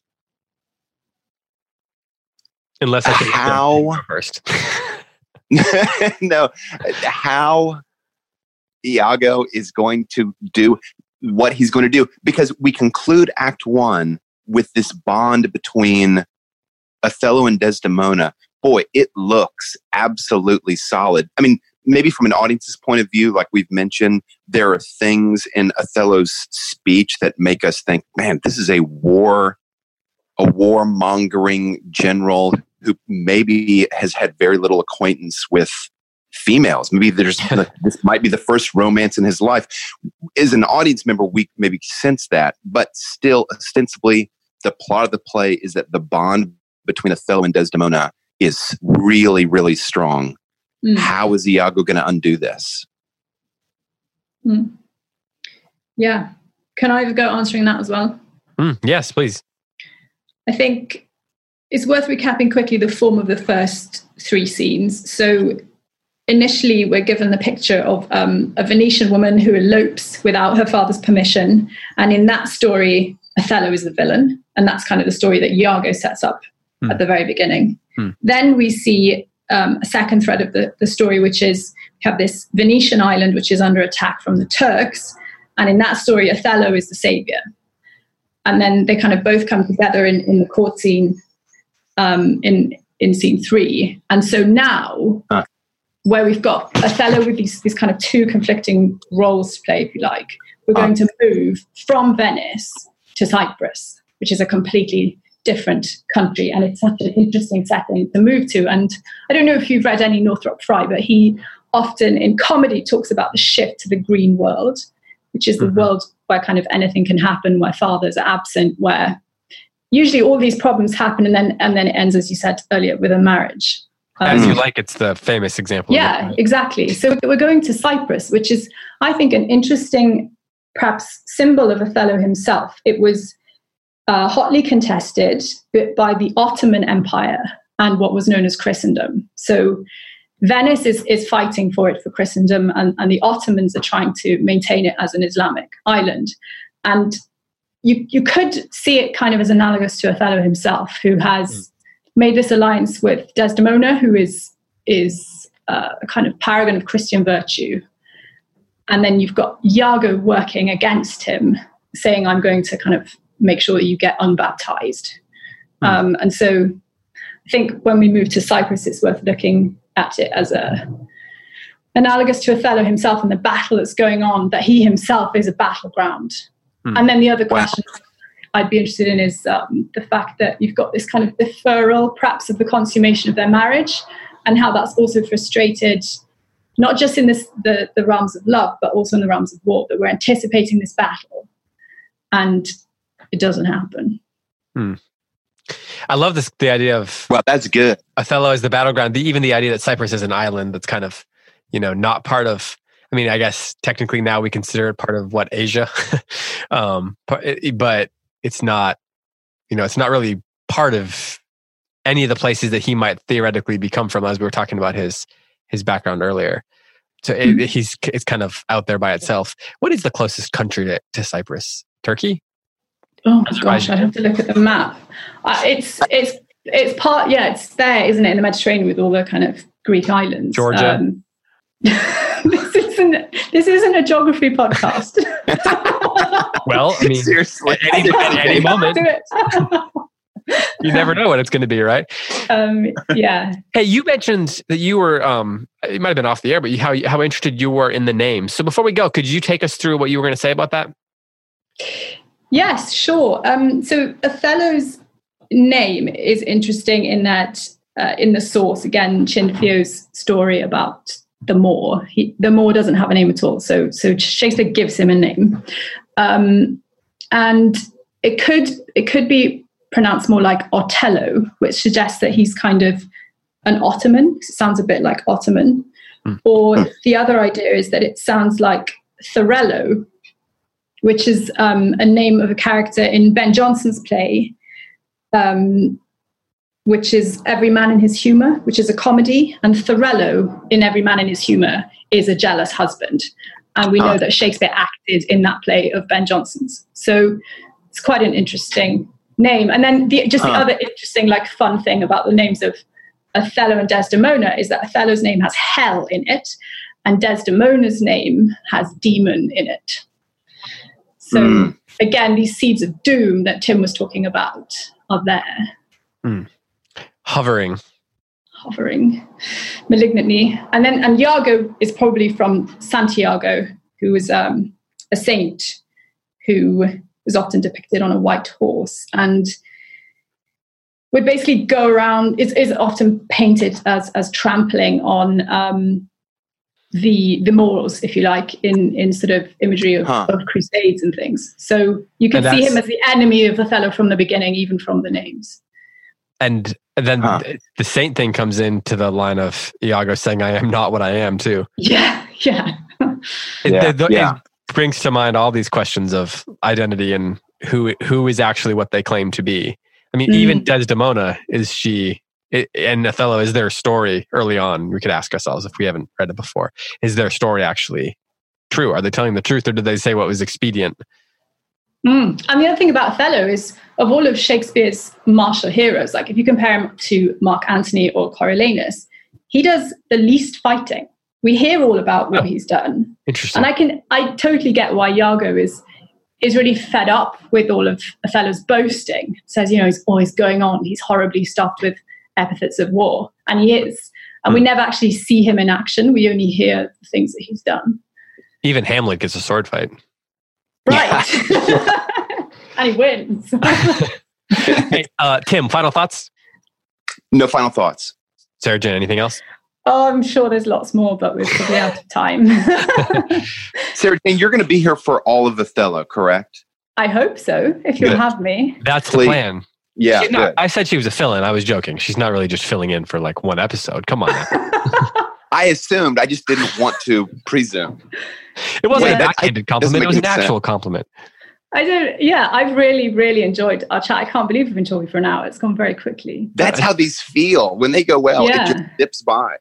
Unless I think first. No, how Iago is going to do what he's going to do, because we conclude Act 1 with this bond between Othello and Desdemona. Boy, it looks absolutely solid. I mean, maybe from an audience's point of view, like we've mentioned, there are things in Othello's speech that make us think, man, this is a warmongering general who maybe has had very little acquaintance with females. Maybe this might be the first romance in his life. As an audience member, we maybe sense that, but still, ostensibly, the plot of the play is that the bond between Othello and Desdemona is really, really strong. How is Iago going to undo this? Yeah. Can I have a go answering that as well? Yes, please. I think it's worth recapping quickly the form of the first 3 scenes. So initially, we're given the picture of a Venetian woman who elopes without her father's permission. And in that story, Othello is the villain. And that's kind of the story that Iago sets up at the very beginning. Then we see a second thread of the story, which is we have this Venetian island, which is under attack from the Turks. And in that story, Othello is the savior. And then they kind of both come together in the court scene in scene 3. And so now, where we've got Othello with these kind of 2 conflicting roles to play, if you like, we're going to move from Venice to Cyprus, which is a completely different country. And it's such an interesting setting to move to. And I don't know if you've read any Northrop Frye, but he often in comedy talks about the shift to the green world, which is the world where kind of anything can happen, where fathers are absent, where usually all these problems happen, and then it ends, as you said earlier, with a marriage. As You Like, it's the famous example. Yeah, exactly. So we're going to Cyprus, which is, I think, an interesting, perhaps, symbol of Othello himself. It was hotly contested by the Ottoman Empire and what was known as Christendom. So Venice is fighting for it for Christendom, and the Ottomans are trying to maintain it as an Islamic island. And you could see it kind of as analogous to Othello himself, who has made this alliance with Desdemona, who is a kind of paragon of Christian virtue. And then you've got Iago working against him, saying, I'm going to kind of make sure that you get unbaptized. And so I think when we move to Cyprus, it's worth looking at it as analogous to Othello himself and the battle that's going on, that he himself is a battleground. And then the other question I'd be interested in is the fact that you've got this kind of deferral, perhaps, of the consummation of their marriage, and how that's also frustrated, not just in the realms of love, but also in the realms of war, that we're anticipating this battle and it doesn't happen. I love the idea of... Well, that's good. Othello is the battleground. Even the idea that Cyprus is an island that's kind of, not part of... I mean, I guess technically now we consider it part of Asia, but it's not, it's not really part of any of the places that he might theoretically become from, as we were talking about his background earlier. So it's kind of out there by itself. What is the closest country to Cyprus? Turkey? Oh gosh, I'd have to look at the map. It's part, it's there, isn't it, in the Mediterranean with all the kind of Greek islands. Georgia. This isn't a geography podcast. Well, I mean, seriously, at any moment. You never know what it's going to be, right? Yeah. Hey, you mentioned that you were, it might have been off the air, but how interested you were in the name. So before we go, could you take us through what you were going to say about that? Yes, sure. So Othello's name is interesting in that in the source, again, Cinefio's story about the Moor. The Moor doesn't have a name at all. So Shakespeare gives him a name. And it could be pronounced more like Otello, which suggests that he's kind of an Ottoman. It sounds a bit like Ottoman. Or the other idea is that it sounds like Thorello, which is a name of a character in Ben Jonson's play, which is Every Man in His Humour, which is a comedy. And Thorello in Every Man in His Humour is a jealous husband. And we know that Shakespeare acted in that play of Ben Jonson's. So it's quite an interesting name. And then the other interesting, fun thing about the names of Othello and Desdemona is that Othello's name has hell in it, and Desdemona's name has demon in it. So again, these seeds of doom that Tim was talking about are there. Hovering malignantly. And Iago is probably from Santiago, who was a saint who was often depicted on a white horse and would basically go around, is often painted as trampling on the Moors, if you like, in sort of imagery of crusades and things. So you can see him as the enemy of Othello from the beginning, even from the names. And then the saint thing comes into the line of Iago saying, "I am not what I am," too. Yeah. It brings to mind all these questions of identity and who is actually what they claim to be. I mean, even Desdemona, and Othello, is their story early on? We could ask ourselves, if we haven't read it before, is their story actually true? Are they telling the truth, or did they say what was expedient? And the other thing about Othello is, of all of Shakespeare's martial heroes, if you compare him to Mark Antony or Coriolanus, he does the least fighting. We hear all about what he's done. Interesting. And I totally get why Iago is really fed up with all of Othello's boasting. Says, he's always going on. He's horribly stuffed with epithets of war. And he is. And we never actually see him in action. We only hear the things that he's done. Even Hamlet gets a sword fight. Right. And he wins. Hey, Tim, final thoughts? No final thoughts. Sarah Jane, anything else? Oh, I'm sure there's lots more, but we're probably out of time. Sarah Jane, you're going to be here for all of Othello, correct? I hope so, if you'll have me. That's the plan. Yeah. I said she was a fill-in. I was joking. She's not really just filling in for one episode. Come on. I assumed. I just didn't want to presume. It wasn't a backhanded compliment. It was an actual compliment. I've really, really enjoyed our chat. I can't believe we've been talking for an hour. It's gone very quickly. That's how these feel. When they go well, it just dips by.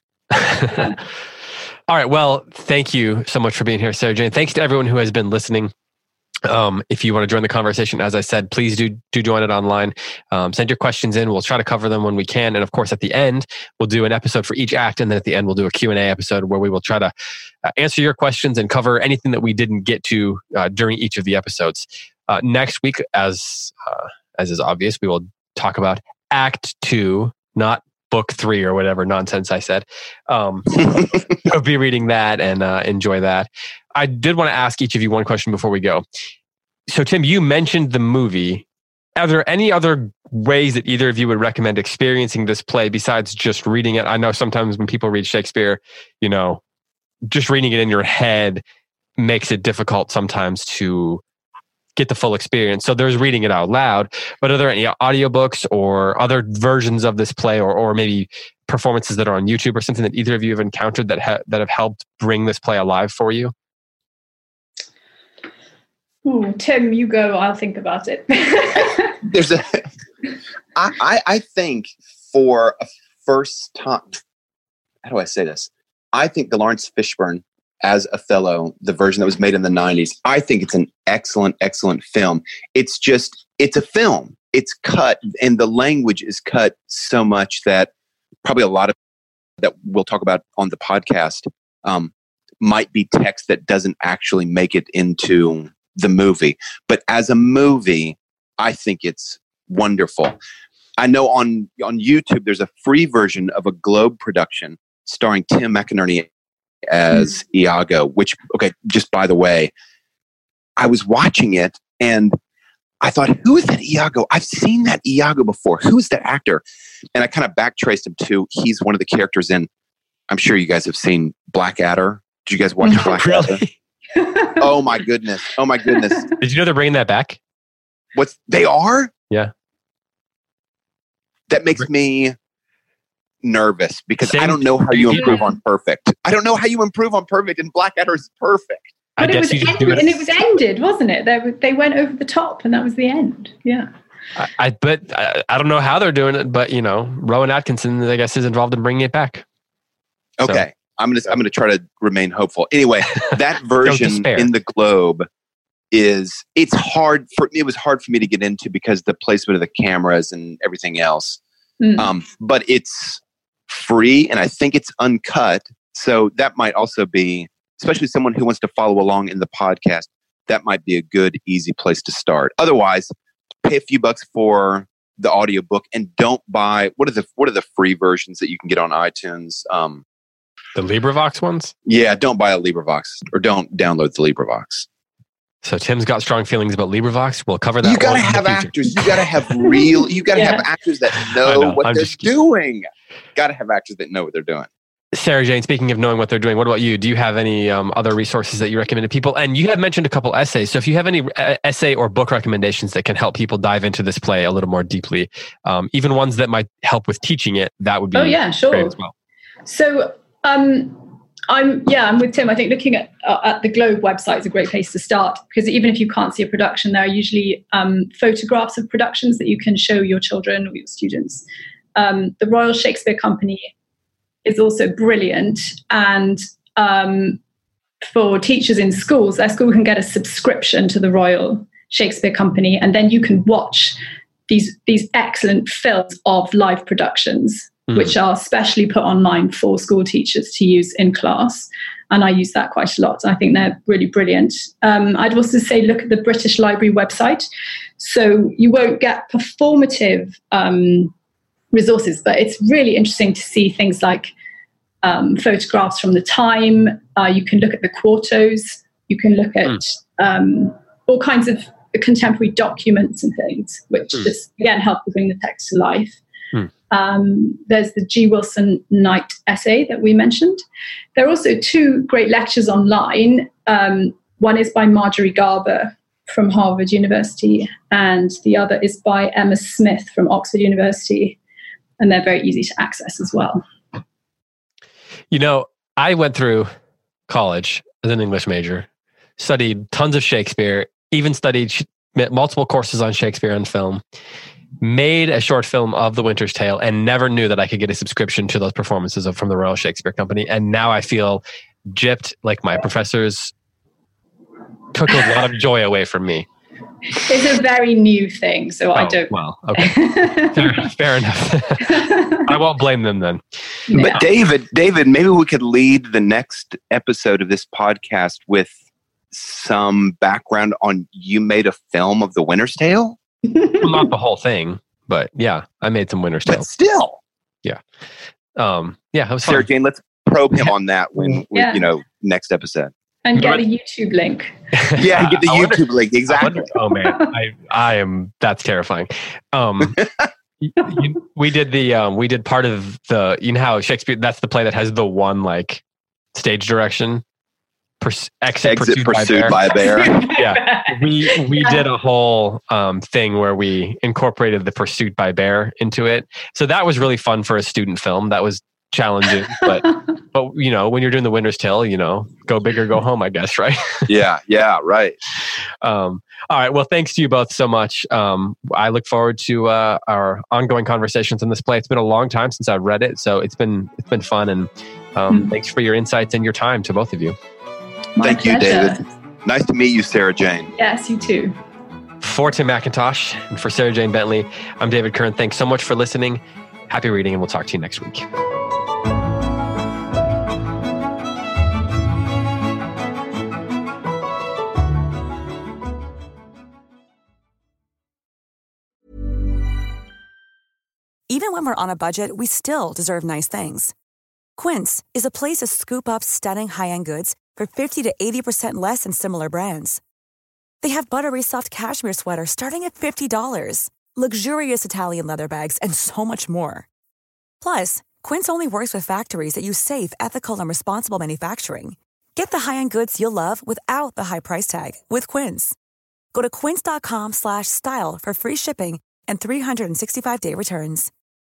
All right. Well, thank you so much for being here, Sarah Jane. Thanks to everyone who has been listening. If you want to join the conversation, as I said, please do join it online. Send your questions in. We'll try to cover them when we can. And of course, at the end, we'll do an episode for each act. And then at the end, we'll do a Q&A episode where we will try to answer your questions and cover anything that we didn't get to during each of the episodes. Next week, as is obvious, we will talk about Act 2, not Book 3 or whatever nonsense I said. I'll be reading that and enjoy that. I did want to ask each of you one question before we go. So, Tim, you mentioned the movie. Are there any other ways that either of you would recommend experiencing this play besides just reading it? I know sometimes when people read Shakespeare, just reading it in your head makes it difficult sometimes to get the full experience. So there's reading it out loud, but are there any audiobooks or other versions of this play or maybe performances that are on YouTube or something that either of you have encountered that have helped bring this play alive for you? Ooh, Tim, you go. I'll think about it. I think for a first time, how do I say this? I think the Lawrence Fishburne as Othello, the version that was made in the 90s. I think it's an excellent, excellent film. It's a film. It's cut, and the language is cut so much that probably a lot of that we'll talk about on the podcast might be text that doesn't actually make it into the movie. But as a movie, I think it's wonderful. I know on YouTube, there's a free version of a Globe production starring Tim McInerney as Iago, which, okay, just by the way, I was watching it and I thought, who is that Iago? I've seen that Iago before. Who is that actor? And I kind of backtraced him to, he's one of the characters in, I'm sure you guys have seen Blackadder. Did you guys watch Blackadder? Oh my goodness. Oh my goodness. Did you know they're bringing that back? They are? Yeah. That makes me nervous because I don't know how you improve on Perfect. I don't know how you improve on Perfect, and Blackadder is perfect. But it was ended, wasn't it? They went over the top, and that was the end. Yeah. I don't know how they're doing it, but Rowan Atkinson, I guess, is involved in bringing it back. Okay, so. I'm gonna try to remain hopeful. Anyway, that version in the Globe it was hard for me to get into because the placement of the cameras and everything else. But it's free, and I think it's uncut, so that might also be, especially someone who wants to follow along in the podcast, that might be a good, easy place to start. Otherwise, pay a few bucks for the audiobook and don't buy, what are the free versions that you can get on iTunes? The LibriVox ones? Yeah, don't buy a LibriVox or don't download the LibriVox. So Tim's got strong feelings about LibriVox. We'll cover that. You got to have actors. You got to have have actors that know what they're doing. Got to have actors that know what they're doing. Sarah Jane, speaking of knowing what they're doing, what about you? Do you have any other resources that you recommend to people? And you have mentioned a couple essays. So if you have any essay or book recommendations that can help people dive into this play a little more deeply, even ones that might help with teaching it, that would be great as well. So I'm with Tim. I think looking at the Globe website is a great place to start, because even if you can't see a production, there are usually photographs of productions that you can show your children or your students. The Royal Shakespeare Company is also brilliant, and for teachers in schools, their school can get a subscription to the Royal Shakespeare Company, and then you can watch these excellent films of live productions, which are specially put online for school teachers to use in class. And I use that quite a lot. I think they're really brilliant. I'd also say look at the British Library website. So you won't get performative resources, but it's really interesting to see things like photographs from the time. You can look at the quartos. You can look at all kinds of contemporary documents and things, which just, again, help to bring the text to life. There's the G. Wilson Knight essay that we mentioned. There are also two great lectures online. One is by Marjorie Garber from Harvard University, and the other is by Emma Smith from Oxford University. And they're very easy to access as well. I went through college as an English major, studied tons of Shakespeare, even studied multiple courses on Shakespeare and film, made a short film of The Winter's Tale, and never knew that I could get a subscription to those performances from the Royal Shakespeare Company. And now I feel gypped, like my professors took a lot of joy away from me. It's a very new thing, so I don't... Well, okay. Fair enough. I won't blame them then. Yeah. But David, maybe we could lead the next episode of this podcast with some background on you made a film of The Winter's Tale? Well, not the whole thing, but yeah, I made some Winter's Tale. But still. Yeah. It was Sarah fun. Jane, let's probe him on that when next episode. And get a YouTube link. Yeah, get the YouTube link. Exactly. Oh man, I am. That's terrifying. We did part of the. How Shakespeare. That's the play that has the one stage direction. Exit pursued by a bear. Yeah, we did a whole thing where we incorporated the pursuit by bear into it. So that was really fun for a student film. That was challenging, but when you're doing The Winter's Tale, go big or go home, I guess, right? Yeah, right. All right. Well, thanks to you both so much. I look forward to our ongoing conversations on this play. It's been a long time since I've read it, so it's been fun, and thanks for your insights and your time to both of you. Thank you, David. Nice to meet you, Sarah Jane. Yes, you too. For Tim McIntosh and for Sarah Jane Bentley, I'm David Kern. Thanks so much for listening. Happy reading, and we'll talk to you next week. Even when we're on a budget, we still deserve nice things. Quince is a place to scoop up stunning high-end goods for 50 to 80% less than similar brands. They have buttery soft cashmere sweaters starting at $50, luxurious Italian leather bags, and so much more. Plus, Quince only works with factories that use safe, ethical, and responsible manufacturing. Get the high-end goods you'll love without the high price tag with Quince. Go to quince.com/style for free shipping and 365-day returns.